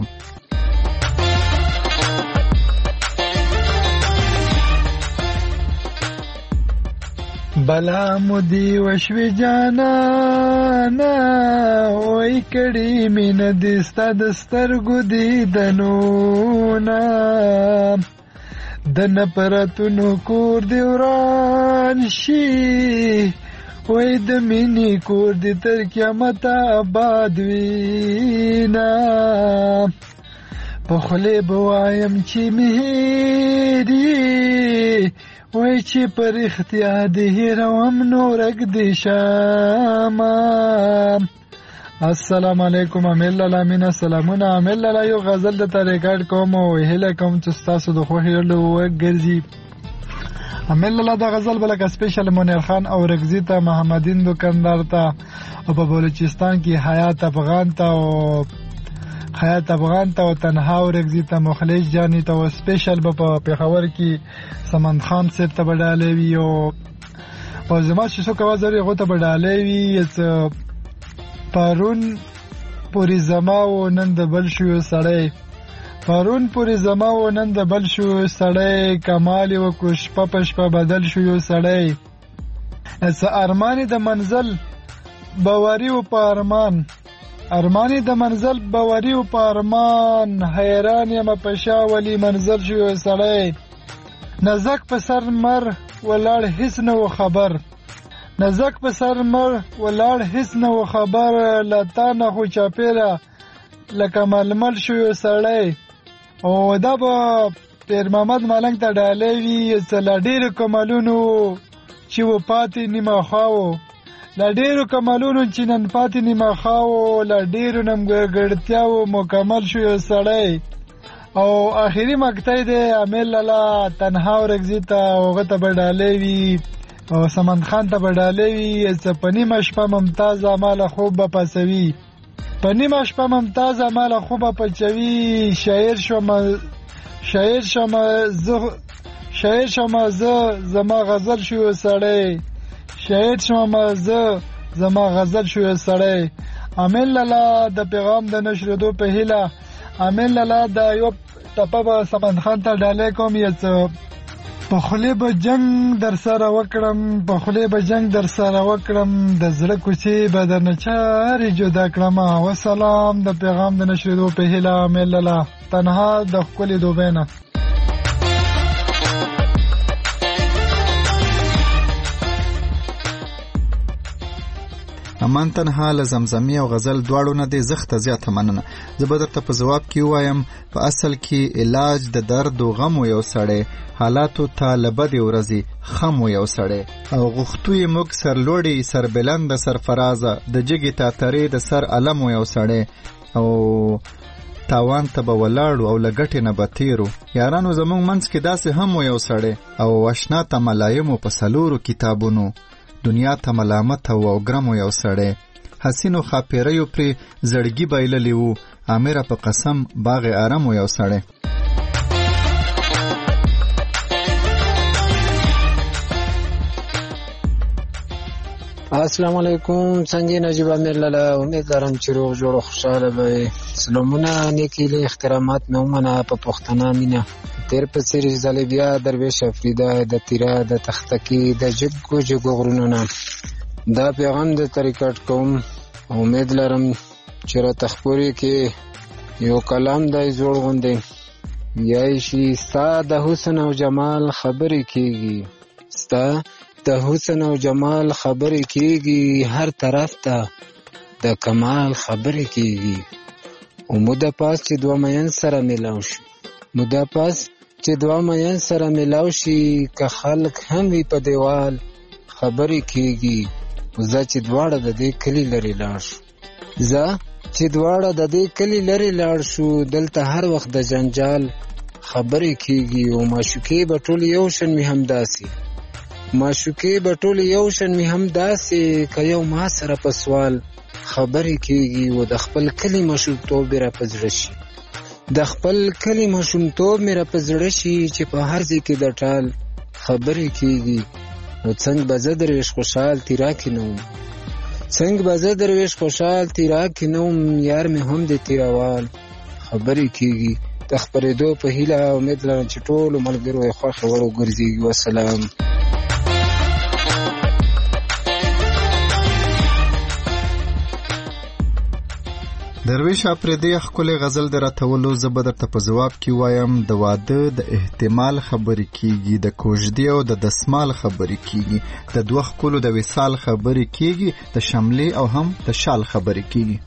بلا مودی وشوی جانانا وای کړي مین دې ستا د سترګو دیدنونه د نفرتونو کور دې وران شي وای د مینې کور دې تر قیامته آباد وینا په خولې به وایم چې مهري وای چې پر اختیار دې هیروم نورک دې شاما. السلام علیکم امیل الله مینا سلامونه. امیل الله یو غزل د ریکارډ کوم او هیله کوم چې تاسو د خوښ یو وګرځي. امیل الله د غزل بلکه سپیشل منیر خان او رگزی ته محمدین دکاندار ته او په بلوچستان کې حیات افغان ته او تنها او رگزی ته مخلص جانی ته او سپیشل په پیښور کې سمند خان صاحب ته بداله وی او زما چې څو کوازري غو ته بداله وی پرون پوری زما و نن د بل شو سړی پرون پوری زما و نن د بل شو سړی کمال و کوش پپش په بدل شو یو سړی اس ارمانی د منزل باوري و په ارمانی د منزل باوري و په ارمان حیران یم په شاولی منزل شو یو سړی نزک په سر مر ولاړ هیڅ نه و خبر نزک په سر مر ولاړ هیڅ نه و خبر لتا نه خو چاپیره لکه ململ شو یو سړی او دا به پیر محمد ملنګ ته ډالۍ وي څه له ډېرو کمالونو چې و پاتې نیمه خواو له ډېرو کمالونو چې نن پاتې نیمه خواو له ډېرو نمګړتیاو مکمل شو یو سړی او آخري مقطع دی امیل الله تنها او رگزی ته هغه ته به ډالۍ وي او سمند خان ته به ډالۍ وي څه په نیمه شپه ممتاز ماله خوب به پسوي په نیمه شپه ممتاز ماله خوب به پچوي شاعر شوم زه زما غزل شو سړی شاعر شوم زه زما غزل شو سړی. امیل الله د پیغام د نشردو په هیله امیل الله د یو ټپه به سمند خان ته ډالۍ کوم یڅ په خولې به جنگ در سره وکړم د زړه کوڅې به درنه چارې جدا کړم. وسلام د پیغام د نشریدو په هیله امیل الله تنها د ښکلې دوبۍ نه. امان تنها له زمزمي او غزل دواړو نه دی زخته زیاته مننه. زه به درته په جواب کې وایم په اصل کې علاج د درد او غم یو سړی حالاتو ته له بدې ورځې خم یو سړی او غوښتوی موږ سرلوړي سربلند سرفرازه د جګې تاترې د سر علم یو سړی او تاوان ته به ولاړو او لګټې نه به تیرو یارانو زموږ منځ کې داسې هم یو سړی او اشنا ته ملایمو په سلورو کتابونو دنیا ته ملامت او ګرمو یو سړی حسینو خاپیریو پرې زړګي بایللی وو امره په قسم باغ آرامو یو سړی. السلام علیکم څنګه نجیب امیر لاله امید لرم چې روغ جوړ خوشاله به سلامونه نیکی له احترامات مې ومنه په پښتنه مینا تیر په سری ځلې بیا درویش افریدا د تیرا د تختکی د جګو جګو غرونو دا پیغام د طریقټ کوم امید لرم چې را تخپوري کې یو کلام دای زوړ غوندې یای شي ستا د حسن او جمال خبرې کیږي ستا د حسن او جمال خبرې کیږي هر طرف ته د کمال خبرې کیږي او موده پاس چې دوه مین سره ملاو شي موده پاس چې دوه مین سره ملاو شي که خلک هم وي په دیوال خبرې کیږي زه چې دواړه د دې کلی لري لاړ شو زه چې دواړه د دې کلی لري لاړ شو دلته هر وخت د جنجال خبرې کیږي او معشوقې به ټول یو شان می همداسي معشوقې به ټول یو شان می همداسي که یو ما سره په سوال خبرې کیږي او د خپل کلی مشروطوب را پزړه شي د خپل کلی ماشومتوب مې را په زړه شي چې په هر ځای کې د ټال خبرې کېږي. نو څنګه به زه درویش خوشحال تیرا کې نه وم، څنګه به زه درویش خوشحال تیرا کې نه وم، یار مې هم د تیراوال خبرې کېږي. د خپرېدو په هیله امید لرم چې ټولو ملګرو یې خوښې وړ وګرځېږي. والسلام. درویش اپریدي ښکلې غزل د راتولو زه به درته په ځواب کې وایم د واده د احتمال خبرې کېږي، د کوژدې او د دسمال خبرې کېږي، د دوه ښکلو د وصال خبرې کېږي، د شملې او هم د شال خبرې کېږي.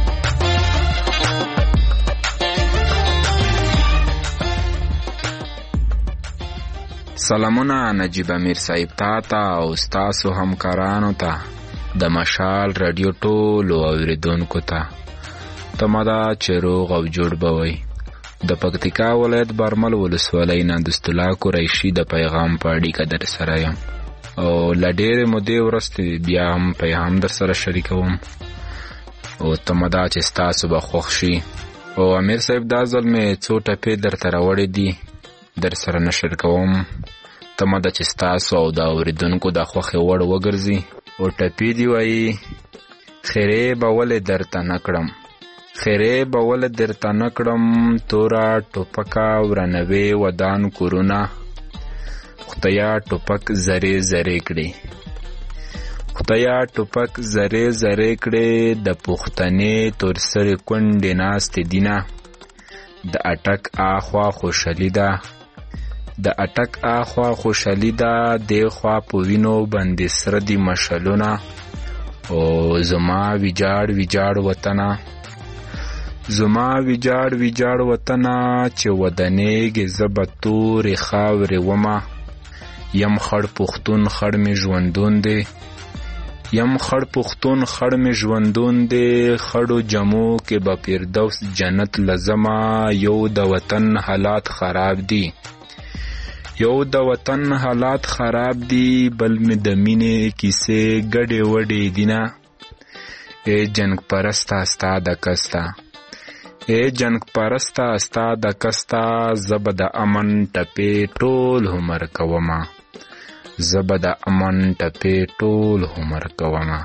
سلامونه نجیب امیر صاحب ته او ستاسو همکارانو ته، د مشال رادیو ټولو اوریدونکو ته تمدا چې روغ او جوړ بوي. د پکتیکا ولایت برمل ولسوالۍ نه د استلا قریشي د پیغام په اړیکه در سره یم او له ډېرې مودې وروسته بیا هم پیغام در سره شریکوم او تمدا چې ستاسو به خوښ شي. او امیر صاحب دا ځل مې څو ټپې درته راوړې دي در سره نشر کوم، تمدا چې ستاسو او د اوریدونکو د خوښې وړ وګرځي. او ټپې دی وایي خیرې به ولې درته نه کړم، خیرې به ولې درته نه کړم، توره ټوپکه ورانوي ودان کورونه، خدایا ټوپک زرې زرې کړي، خدایا ټوپک زرې زرې کړي، د پښتنې تور سرې کونډې ناستې دینه، د اټک آخوا خوشحالي ده، د اټک آخوا خوشحالي ده، دی خوا په وینو باندې سره دي مشلونه، او زما ویجاړ ویجاړ وطنه، زما ویجاړ ویجاړ وطنه، چې ودانېږې زه به تورې خاورې ومه، یم خړ پښتون خړ مې ژوندون دی، یم خړ پښتون خړ مې ژوندون دی، خړو جمو کې به فردوس جنت لزما، یو د وطن حالات خراب دي، یو د وطن حالات خراب دي، بل مې د مینې کیسې ګډې وډې دینه، ای جنگ پرسته ستا د کسته، ای جنگ پرسته ستا د کسته، زه به د امن ټپې ټول عمر کومه، زه به د امن ټپې ټول عمر کومه.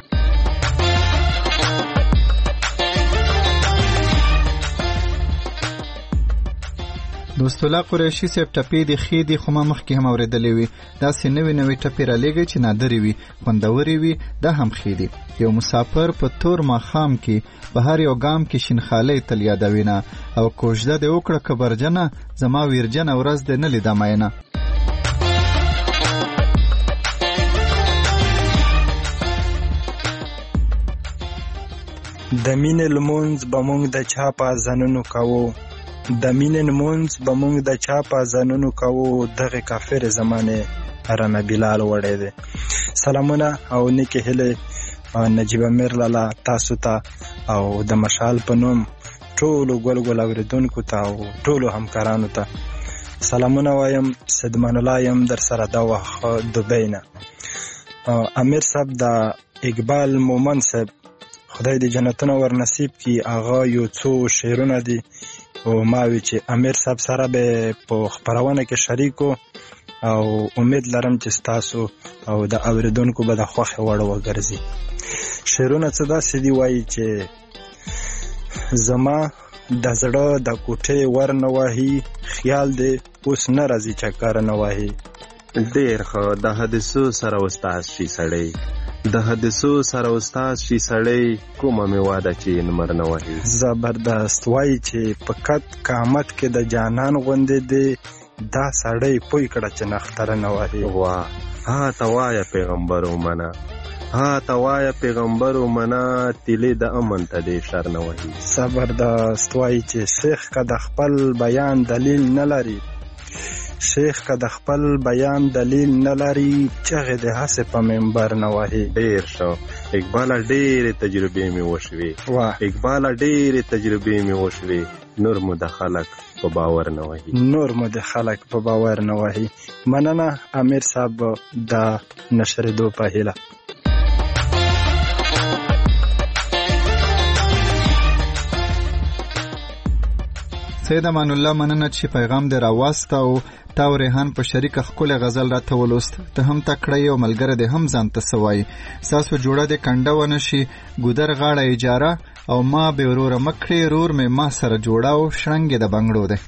دوست الله قریشي صاحب ټپې د خې دي خو ما مخکې هم اورېدلې وي، داسې نوې نوې ټپې رالیږي چې نادرې وي، خوندورې وي، دا هم خې دي. یو مسافر په تور ماښام کې په هر یو ګام کې شینخالۍ تل یادوینه، او کوژده دې وکړه کبرجنه، زما ویرجنه ورځ دې نه لیده مینه. د مینې لمونځ به مونږ د چا په اذانونو کوو، د مینې لمونځ به مونږ د چا په اذانونو کوو، دغه کافر زمانې رانه بلال وړی دی. سلامونه او نیکې هیلې نجیب امیر لالا تاسو ته او د مشال په نوم ټولو ګل ګل اوریدونکو ته او ټولو همکارانو ته سلامونه وایم. صدمان الله یم در سره دا وخت دبی نه. امیر صاحب د اقبال مومن صاحب خدای دې جنتونه ور نصیب کی، هغه یو څو شعرونه دي او ما وی چې امیر صاحب سره به په خبرونه کې شریکو او امید لرم چې تاسو او د اوریدونکو به د خوښ وړ وګرځي. شعرونه څه داسې دی وایي چې زما د زړه د کوټې ور نه وهي، خیال دې اوس نه راځي چکر نه وهي. ډېر ښه د حدیثو سره استاد شي سړی، د حدیثو سره استاد شي سړی، کومه مې واده چې نمر نه وهي. زبردست وایي چې په قد قامت کې د جانان غوندې دی، دا سړی پوی کړه چې نختره نه وهي. واه ها ته وایه پیغمبر ومنه، ها ته وایه پیغمبر ومنه، تیلې د امن ته دې شر نه وهي. زبردست وایي چې شیخ که د خپل بیان دلیل نه لري، شیخ که د خپل بیان دلیل نه لري، چغې د هسې په منبر نه وهي. ډېر ښه اقباله، ډېرې تجربې مې وشوې، اقباله ډېرې تجربې مې وشوې، نور مو د خلک په باور نه وهي، نور مو د خلک په باور نه وهي. مننه امیر صاحب د نشرېدو په هیله. سید امان الله مننه چې پیغام دې راوسته او تا او ریحان په شریکه ښکلی غزل راته ولوست. ته هم تکړه او ملګری دې هم ځان ته څه وایي. ستاسو جوړه دې کنډه ونه شي، ګودر غاړه اجاره او ما بې وروره مه کړې، رور مې ما سره جوړه او شرنګ یې د بنګړو دی.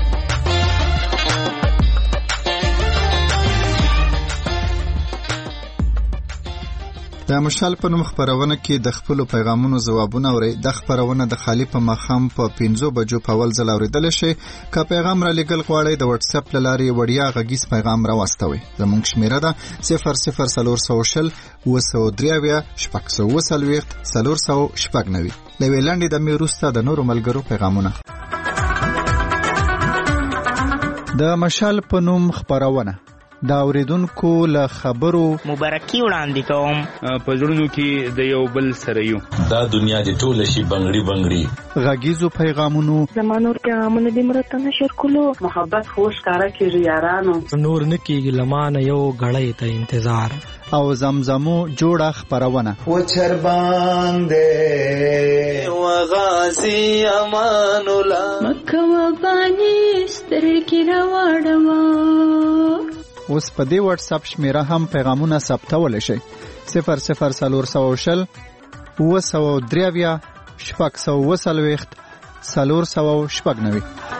د مشال په نوم خپرونه کې د خپلو پیغامونو ځوابونه اورئ. د خپرونه د خالی په ماښام په 5 بجو په اول ځل اورېدلی شئ. که پیغام را لیږل غواړئ د وټس اپ له لارې وړیا غږیز پیغام راواستوئ. زموږ شمېره ده 00420 223 640 490. له یوې لنډې دمې وروسته د نورو ملګرو پیغامونه. د مشال په نوم خپرونه دا اوریدونکو له خبرو مبارکي وړاندې کوم. په زړونو کې د یو بل سره یو. دا دنیا دې ټوله شي بنګړي بنګړي. غږیزو پیغامونو زمانور پیغامونه دې مرته نشر کولو. محبت خوش کارا کیږي یارانو. نور نکیږي لمانه یو غړې ته انتظار. او زمزمو جوړه خپرونه. و چرباندې و غازی امان الله مکه و بانی سترګې راوړما. اوس په دې واتس اپ شمیره هم پیغامونه ثبتولی شئ. 00420 223 640 490.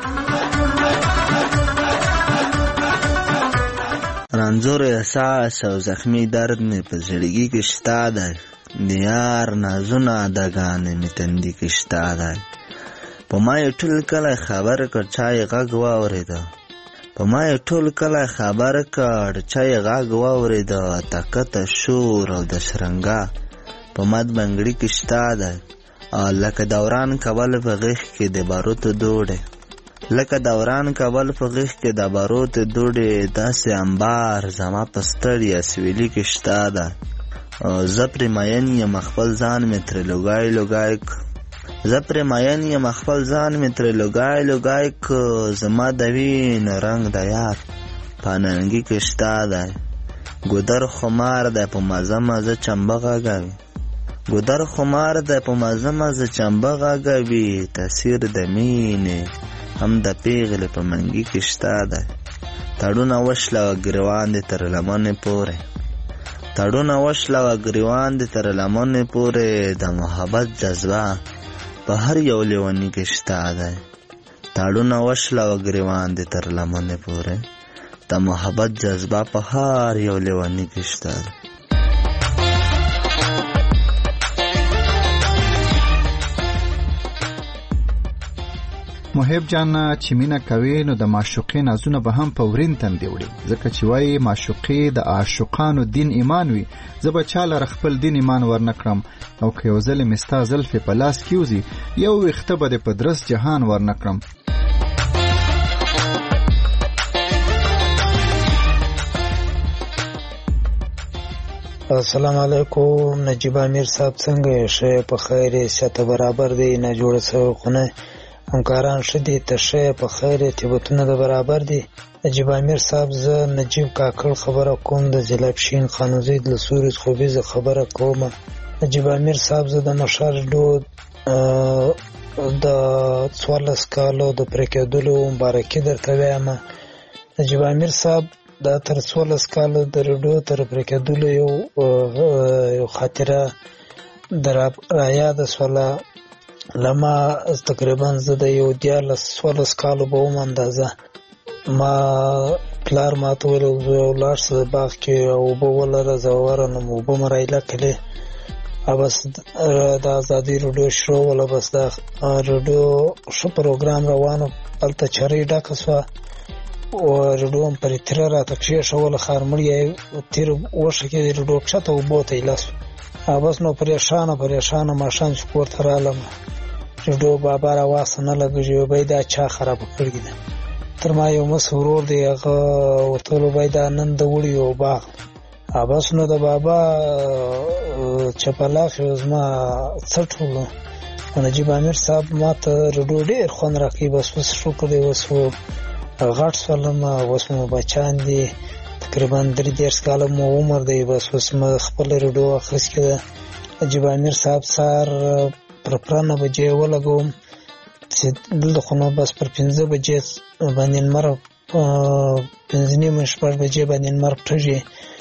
رنځور احساس او زخمی درد می په زړګي کې شته دی. د یار نازونه دګانې می تندي کې شته دی. په ما یې ټول کله خبر کړ چا یې غږ واورېده. په ما یې ټول کله خبر کړ چا یې غږ واورېده. تکته شور او د شرنګا په مد بنګړي کې شته دی. لکه دوران کول په غیږ کې د باروتو دوړې. لکه دوران کول په غیږ کې د باروتو دوړې. داسې انبار زما په ستړیا سویلي کې شته دی. زه پرې مین یم خپل ځان مې ترې لوګای لوګای زه پرې مین یم خپل ځان مې ترې لوګای لوګای زما د وینو رنګ د یار په ننګي کې شته دی. ګودر خمار دی په مزه مزه چمبه غږوي. ګودر خمار دی په مزه مزه چمبه غږوي. تاثیر د مینې هم د پیغلې په منګي کې شته دی. تړونه وشله و ګریوان دې تر لمنې پورې. تړونه وشله و ګریوان دې تر لمنې پورې. د محبت جذبه په هر یو لیوني کې شته دی. تړونه وشله و ګریوان دې تر لمنې پورې. د محبت جذبه په هر یو لیوني کې شته دی. محب جان چې مینه کوي نو د معشوقې نازونه به هم په ورین تندې وړي. ځکه چې وایي معشوقې د عاشقانو دین ایمان وي. زه به چاله خپل دین ایمان ورنکړم او که یو ځل مې ستا زلفې په لاس کې وځي یو ویښته به دې په درس جهان ورنکړم. السلام علیکم. نجیب امیر صاحب څنګه یې؟ ښه په خیر یې؟ سیاته برابر دی نه جوړه سوی خونه همکاران ښه دي. ته ښه په خیر یې؟ تیبتونه د برابر دي؟ نجیب امیر صاحب زه نجیب کاکړ خبره کوم د ضلع پښین خانوزید له سوري خوبي زه خبره کوم. نجیب امیر صاحب زه د مشال ډود د 14 کالو د پرې کېدلو مبارکي درته وایم. نجیب امیر صاحب دا تر 14 کالو د رډو تر پرې کېدلو یو خاطره در رایاد سوله لما تقریبا زه د یو 14 کالو به وم اندازه. ما پلار ما ته ویل ولاړ شه باغ کې اوبه ولره زه ورنم اوبه مې رایله کړې. بس د ازادي رډو شروع وله. بس د رډو ښه پروګرام روانو. هلته چرۍ ډکه شوه رډو هم پرې تیره راته کښېښوله. خارمړی تیر وښه کې رډو کښته اوبو ته ایله شو. بس نو پریشانه ماښام چې کور ته رالم رډو بابا راواسته نه لګېږي. وایي دا چا خرابه کړې ده؟ تر ما یو مس ورور دی هغه ورته وایي دا نن د وړي یو باغ. بس نو د بابا چپلاخ زما څټ ولو. نجیب امیر صاحب ما ته رډو ډېر خوند راکوي. بس اوس شکر دی اوس غټ شولم. اوس مو بچیان دي تقریبا 33 کاله مو عمر دی. بس اوس مې خپل رډو اخیستې ده. نجیب امیر صاحب سهار پر 9 بجې ولګوم چې دلته خو نو بس پر 5 بجې باندې لمر 5:30 شپږ بجې باندې لمر پټېږي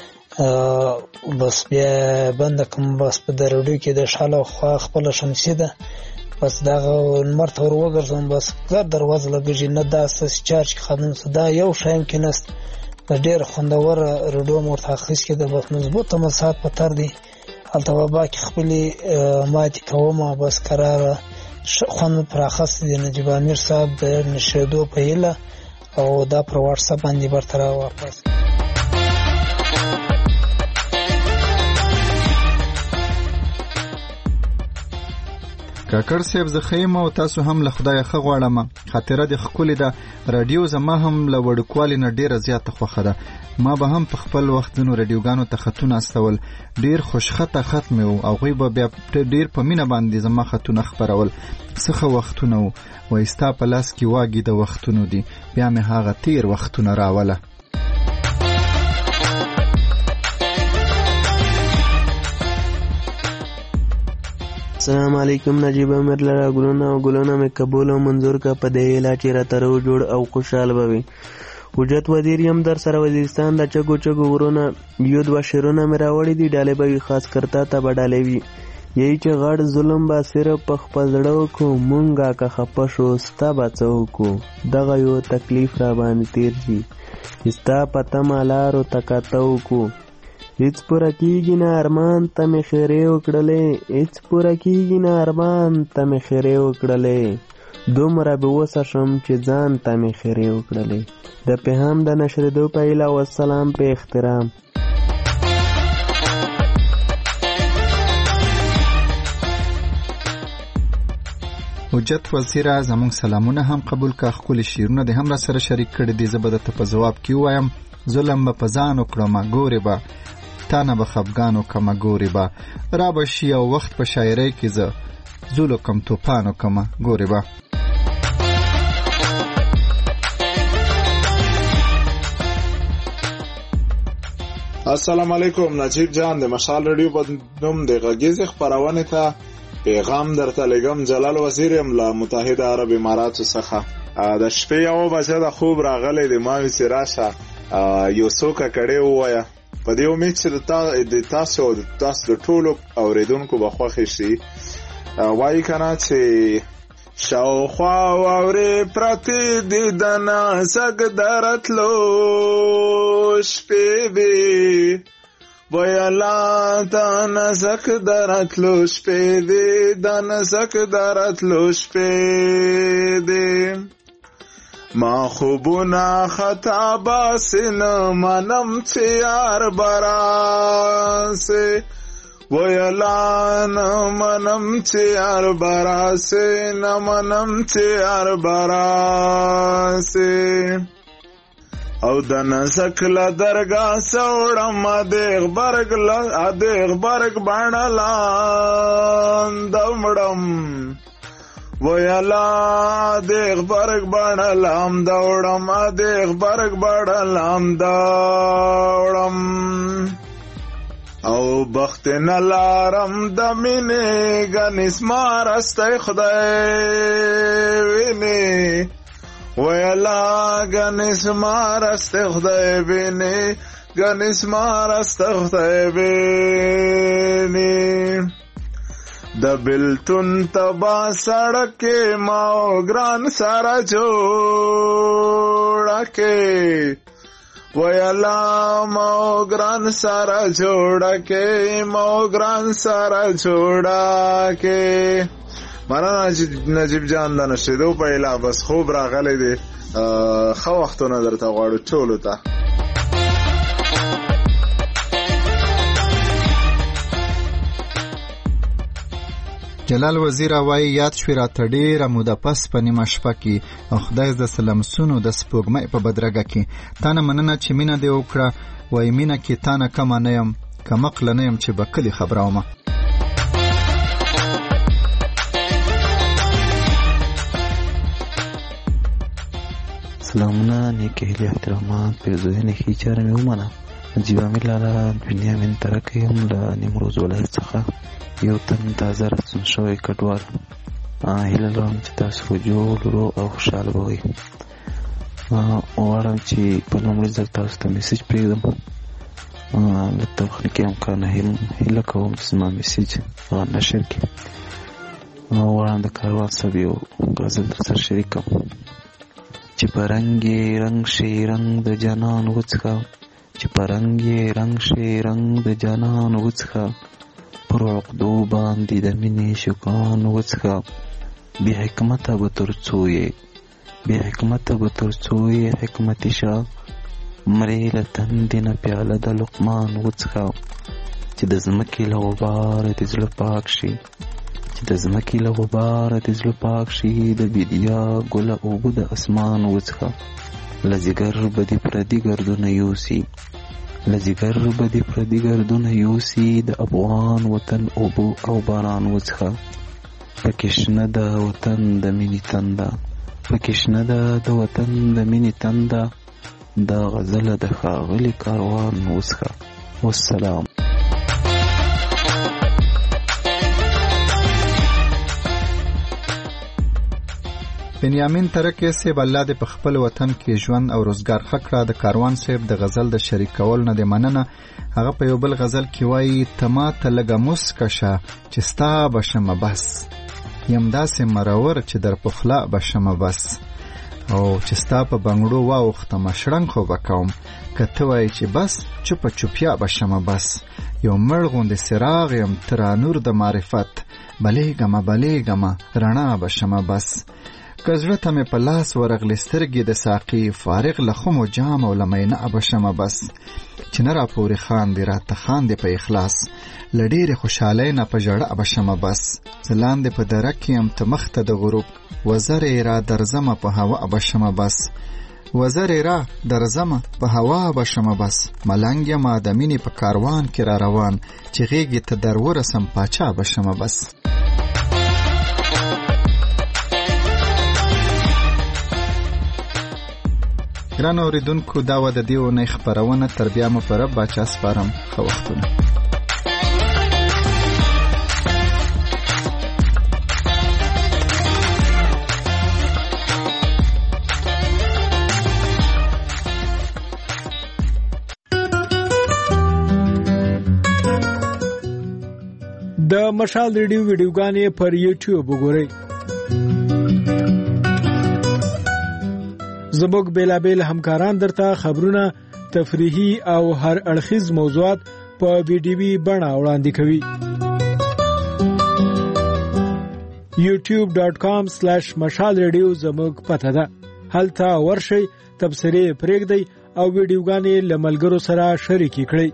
بس بیا بنده کوم بس په دروډو کې د شاله خوا خپل شمسي ده بس دغه لمر ته ور وګرځم بس دروازه لګېږي نه دا اساس چارج خدمت دا یو شایم کې نست ډېر خوندور رډو مرته اخیس کې د بس مضبوطه مساحت په تر دی هلته بابا کې خپلې ماتې کوم بس قراره خوند پر اخص دی نجیب امیر صاحب د نشریدو په هیله او دا پر واتس اپ باندې برتره واپس کاکړ صاحب زه خیم او تاسو هم له خدای ښه غواړم خاطره د ښکلې ده رادیو زما هم له وړوکوالي نه ډېره زیاته خوښه ده ما به هم په خپل وخت ځینو رادیوګانو ته خطونه استول ډېر خوشخطه خط مې و هغوی به بیا ډېر په مینه باندې زما خطونه خپرول څه ښه وختونه و وایي ستا په لاس کې واګي د وختونو دي بیا مې هغه تیر وختونه راوله السلام علیکم نجیب امیر لرا ګلونه مې قبول او منظور کا په دې علاج را ترو جوړ او خوشاله بوي حجت وزیر یم در سره وزیرستان د چګو ورونه یو دوا شیرونه مې راوړي دي ډالې به خاص کرتا ته بډالې وي یی چې غړ ظلم با صرف په خپل ډړو کو مونږه کا خپشو ستا بچو کو دغه یو تکلیف را باندې تیر شي ستا پته مالارو تکاتو کو هیڅ پوره کیږي نه ارمان ته مې خیرې وکړلې هیڅ پوره کیږي نه ارمان ته مې خیرې وکړلې دومره به وسه شم چې ځان ته مې خیرې وکړلې د پیغام د نشریدو په هیله والسلام په احترام حجت وزیره زمونږ سلامونه هم قبول کا ښکلي شعرونه دې هم را سره شریک کړي دي زه به درته په ځواب کې ووایم ظلم به په ځان وکړمه ګورې به تا نه به خفګان وکړمه ګورې به را به شي یو وخت په شاعرۍ کې زه زول وکړم توپان وکړمه ګورې به السلام علیکم نجیب جان د مشال رادیو په نوم د غږیز خبرونه ته پیغام درته لګم جلال وزیر یم له متحده عرب اماراتو څخه د شپې یو بجه د خوب راغلی د ما ویسې راشه یو څوک کړی ووایه په دې امید چې د تاسو د ټولو اوریدونکو به خوښ شي وایي کنه چې شاوخوا واورې پرتې دي د نازک درتلو شپې وي ویلا د نازک درتلو شپې دي د نازک درتلو شپې دي ما خوبونه خطا باسن منم چې یار براسه ویلا نه منم چې یار براسه نه منم چې یار براسه او د نسک له درګه سوړم ادغ برګ باڼلا دمړم ویلا ادغ برګ باڼلام دوړم ادغ برګ باڼلام دوړم او بخت نلارم د مینې غنس مارسته خدای ویني ویلا غنس مارسته خدای ویني غنس مارسته خدای ویني د بلتون تبا سړک ما ګران سارا جوړکه ویلا ما ګران سارا جوړکه ما ګران سارا جوړکه مولانا نجیب جان د نشریدو په اله بس خوب راغلی دی ښه وختونه درته غواړو ټولو ته جلال وزیر وایي یاد شوې راته ډېره موده پس په نیمه شپه کې او خدای د سلمسونو د سپوږمۍ په بدرګه کې تا نه مننه چې مینه دې وکړه وایي مینه کې تا نه کمه نه یم کمقله نه یم چې به کلي خبره ومه سلامونه نیکې هیلې احترامات پیرزوینې ښې چاره مې ومنه نجیب امیر لاله دنیا من ترکه یم له نیمروز ولایت څخه یو تن تازه رسم شوی کډوال هیله لرم چې تاسو جوړ روغ او خوشحاله به وئ. غواړم چې په لومړي ځل تاسو ته میسیج پرېږدم. له تخنیکي امکانه هیله کوم چې زما میسیج نشر کړي. غواړم د کاروان صاحب یو غزل درسره شریک کړم چې په رنګ یې رنګ شي رنګ د جانان وڅښه، چې په رنګ یې رنګ شي رنګ د جانان وڅښه، پر عقدو باندې د مینې شکان وڅښه. بې حکمته به تر څو یې بې حکمته به تر څو یې حکمتي شه، مرې له تندې نه پیاله د لقمان وڅښه. چې د ځمکې له غباره د زړه پاک شي، چې د ځمکې له غباره د زړه پاک شي، د بیدیا ګله اوبه د اسمان وڅښه. له ځیګر به دې پردي ګردونه یوسي، له ځیګر به دې پردي ګردونه یوسي، د افغان وطن اوبه او باران وڅښه. پکې شنه د وطن د مینې تنده، پکې شنه د وطن د مینې تنده، دا غزله د ښاغلي کاروان وڅښه. والسلام. بنیامین ترکی صاحب الله دې په خپل وطن کې ژوند او روزګار ښه کړه. د کاروان صاحب د غزل د شریک کول نه دې مننه. هغه په یو بل غزل کې وایي ته ماته لږه مسکه شه چې ستا به شمه بس، یم داسې مرور چې در پخلا به شمه بس، او چې ستا په بنګړو واوښتمه شړنګ خو به کوم، که ته وایې چې بس چوپه چوپیا به شمه بس، یو مړ غوندې څراغ یم ته را نور د معرفت، بلیږمه بلیږمه رڼا به شمه بس. که زړه ته مې په لاس ورغلې سترګې د ساقي، فارغ له خمو جام او له مینا به شمه بس، چې نه را پورې خاندې راته خاندې په اخلاص، له ډېرې خوشحالۍ نه په ژړا به شمه بس. زه لاندې په دره کې یم ته مخ ته د غروب، وزرې را درځمه په هوا به شمه بس، وزرې را درځمه په هوا به شمه بس، ملنګ یم د مینې په کاروان کې را روان، چې غېږې ته در ورسم پاچا به شمه بس. ګران اوریدونکو، دا وه د دې اونۍ خپرونه. تر بیا مو په رب باچا سپارم. ښه وختونه. د مشال ریډیو ویډیوګانې پر یوټیوب وګورئ. زموږ بیلابیل همکاران درته خبرونه، تفریحي او هر اړخیز موضوعات په ویډیوي بڼه وړاندې کوي. youtube.com/مشال ریډیو زموږ پته ده. هلته ورشئ، تبصرې پرېږدئ او ویډیوګانې له ملګرو سره شریکې کړئ.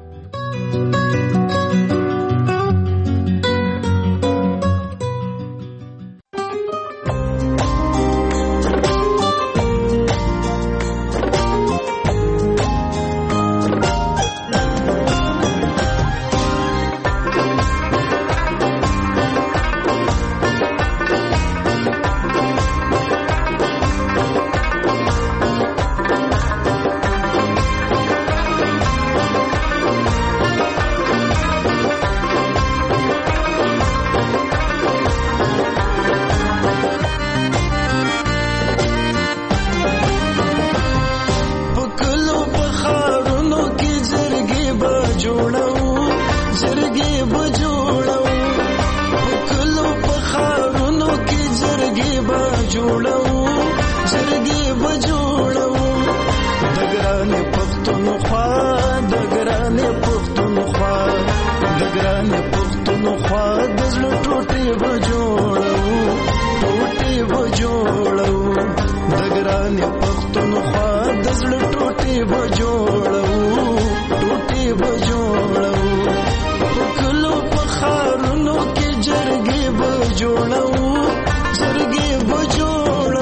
جوړو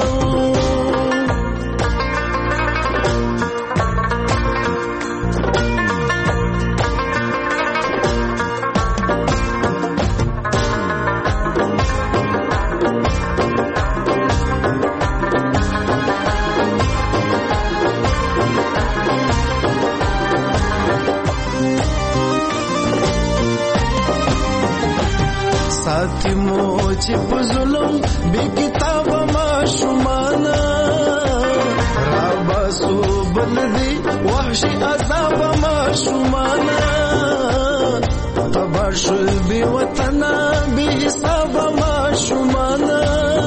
یتیمو چې په ظلم بې کتابه ماشومانه راباسو بل دي وحشي عذابه ماشومانه تبار شول بې وطنه بې حسابه ماشومانه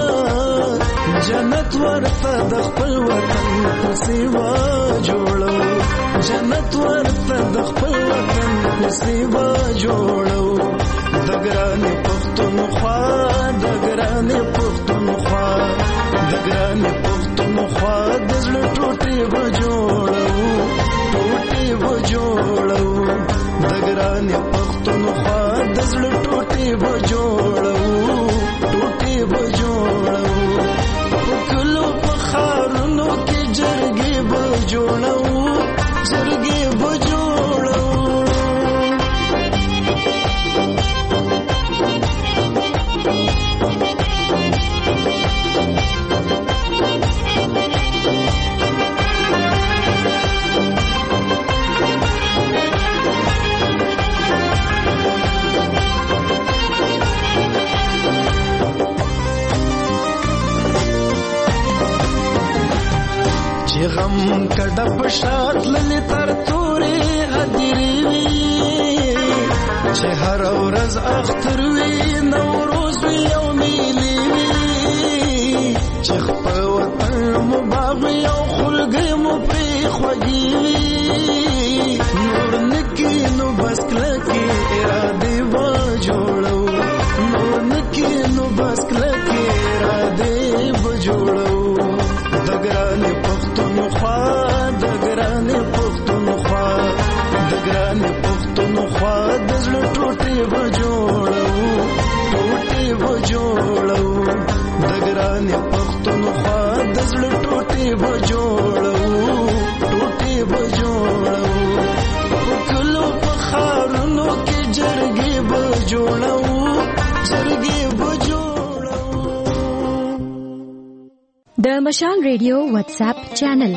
جنت ورته د خپل وطن په سیوا جوړو جنت ورته د خپل وطن په سیوا جوړو د ګرانې پښتونخوا د ګرانې پښتونخوا د ګرانې پښتونخوا د زړه ټوټې به جوړو ټوټې به جوړو د ګرانې پښتونخوا د زړه ټوټې به جوړو ټوټې به جوړو په کلو په ښارونو کې جرګې به جوړو جرګې به جوړو غم کډه پشات للی تر تورې هدیری وی چې هر ورځ اختر وی نوروز وی او میلی وی چې خپل وطن مو باغ او خلګي مو پری خوږی وی نور نکی نو بس کلکی اراده و جوړو نور نکی نو بس کلکی اراده و جوړو دګرانې پښتونخوا دګرانې پښتونخوا دګرانې پښتونخوا د زړه ټوټې به جوړو ټوټې به جوړو دګرانې پښتونخوا د زړه ټوټې به جوړو ټوټې به جوړو په کلو په ښارونو کې جرګې به جوړو جرګې به جوړو د مشال ریډیو واتس اپ چینل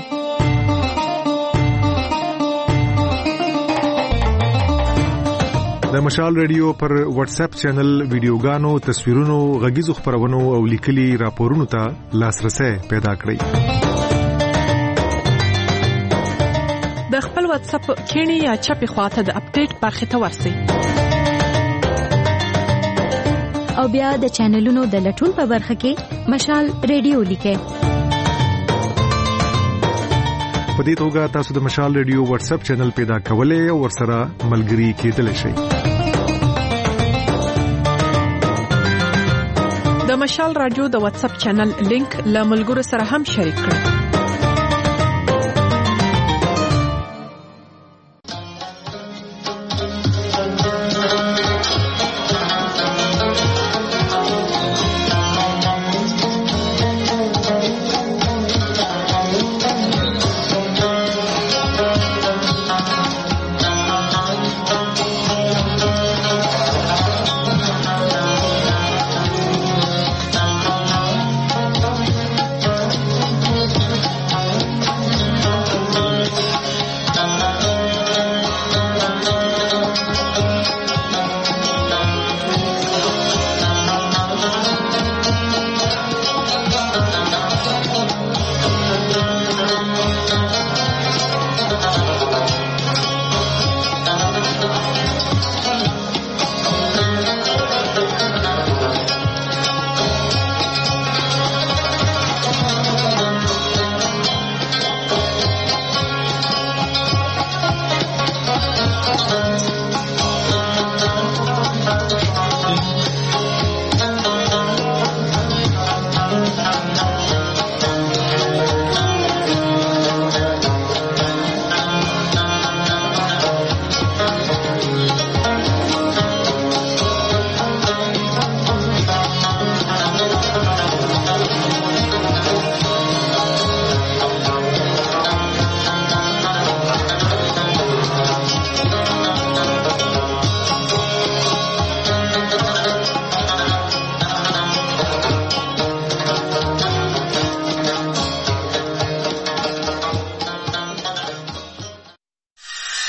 د مشال ریډیو پر واتس اپ چینل ویډیوګانو تصویرونو غږیزو خبرونو او لیکلي راپورونو ته لاسرسي پیدا کړئ د خپل واتس اپ کینی یا چپی خواته د اپډیټ برخه ته ورسئ او بیا د چینلونو د لټون په برخه کې مشال ریډیو لیکئ په دې توګه تاسو د مشال ریډیو واتس اپ چینل پیدا کولای او ورسره ملګري کېدلی شئ د مشال رادیو د واتس اپ چینل لینک له ملګرو سره هم شریک کړئ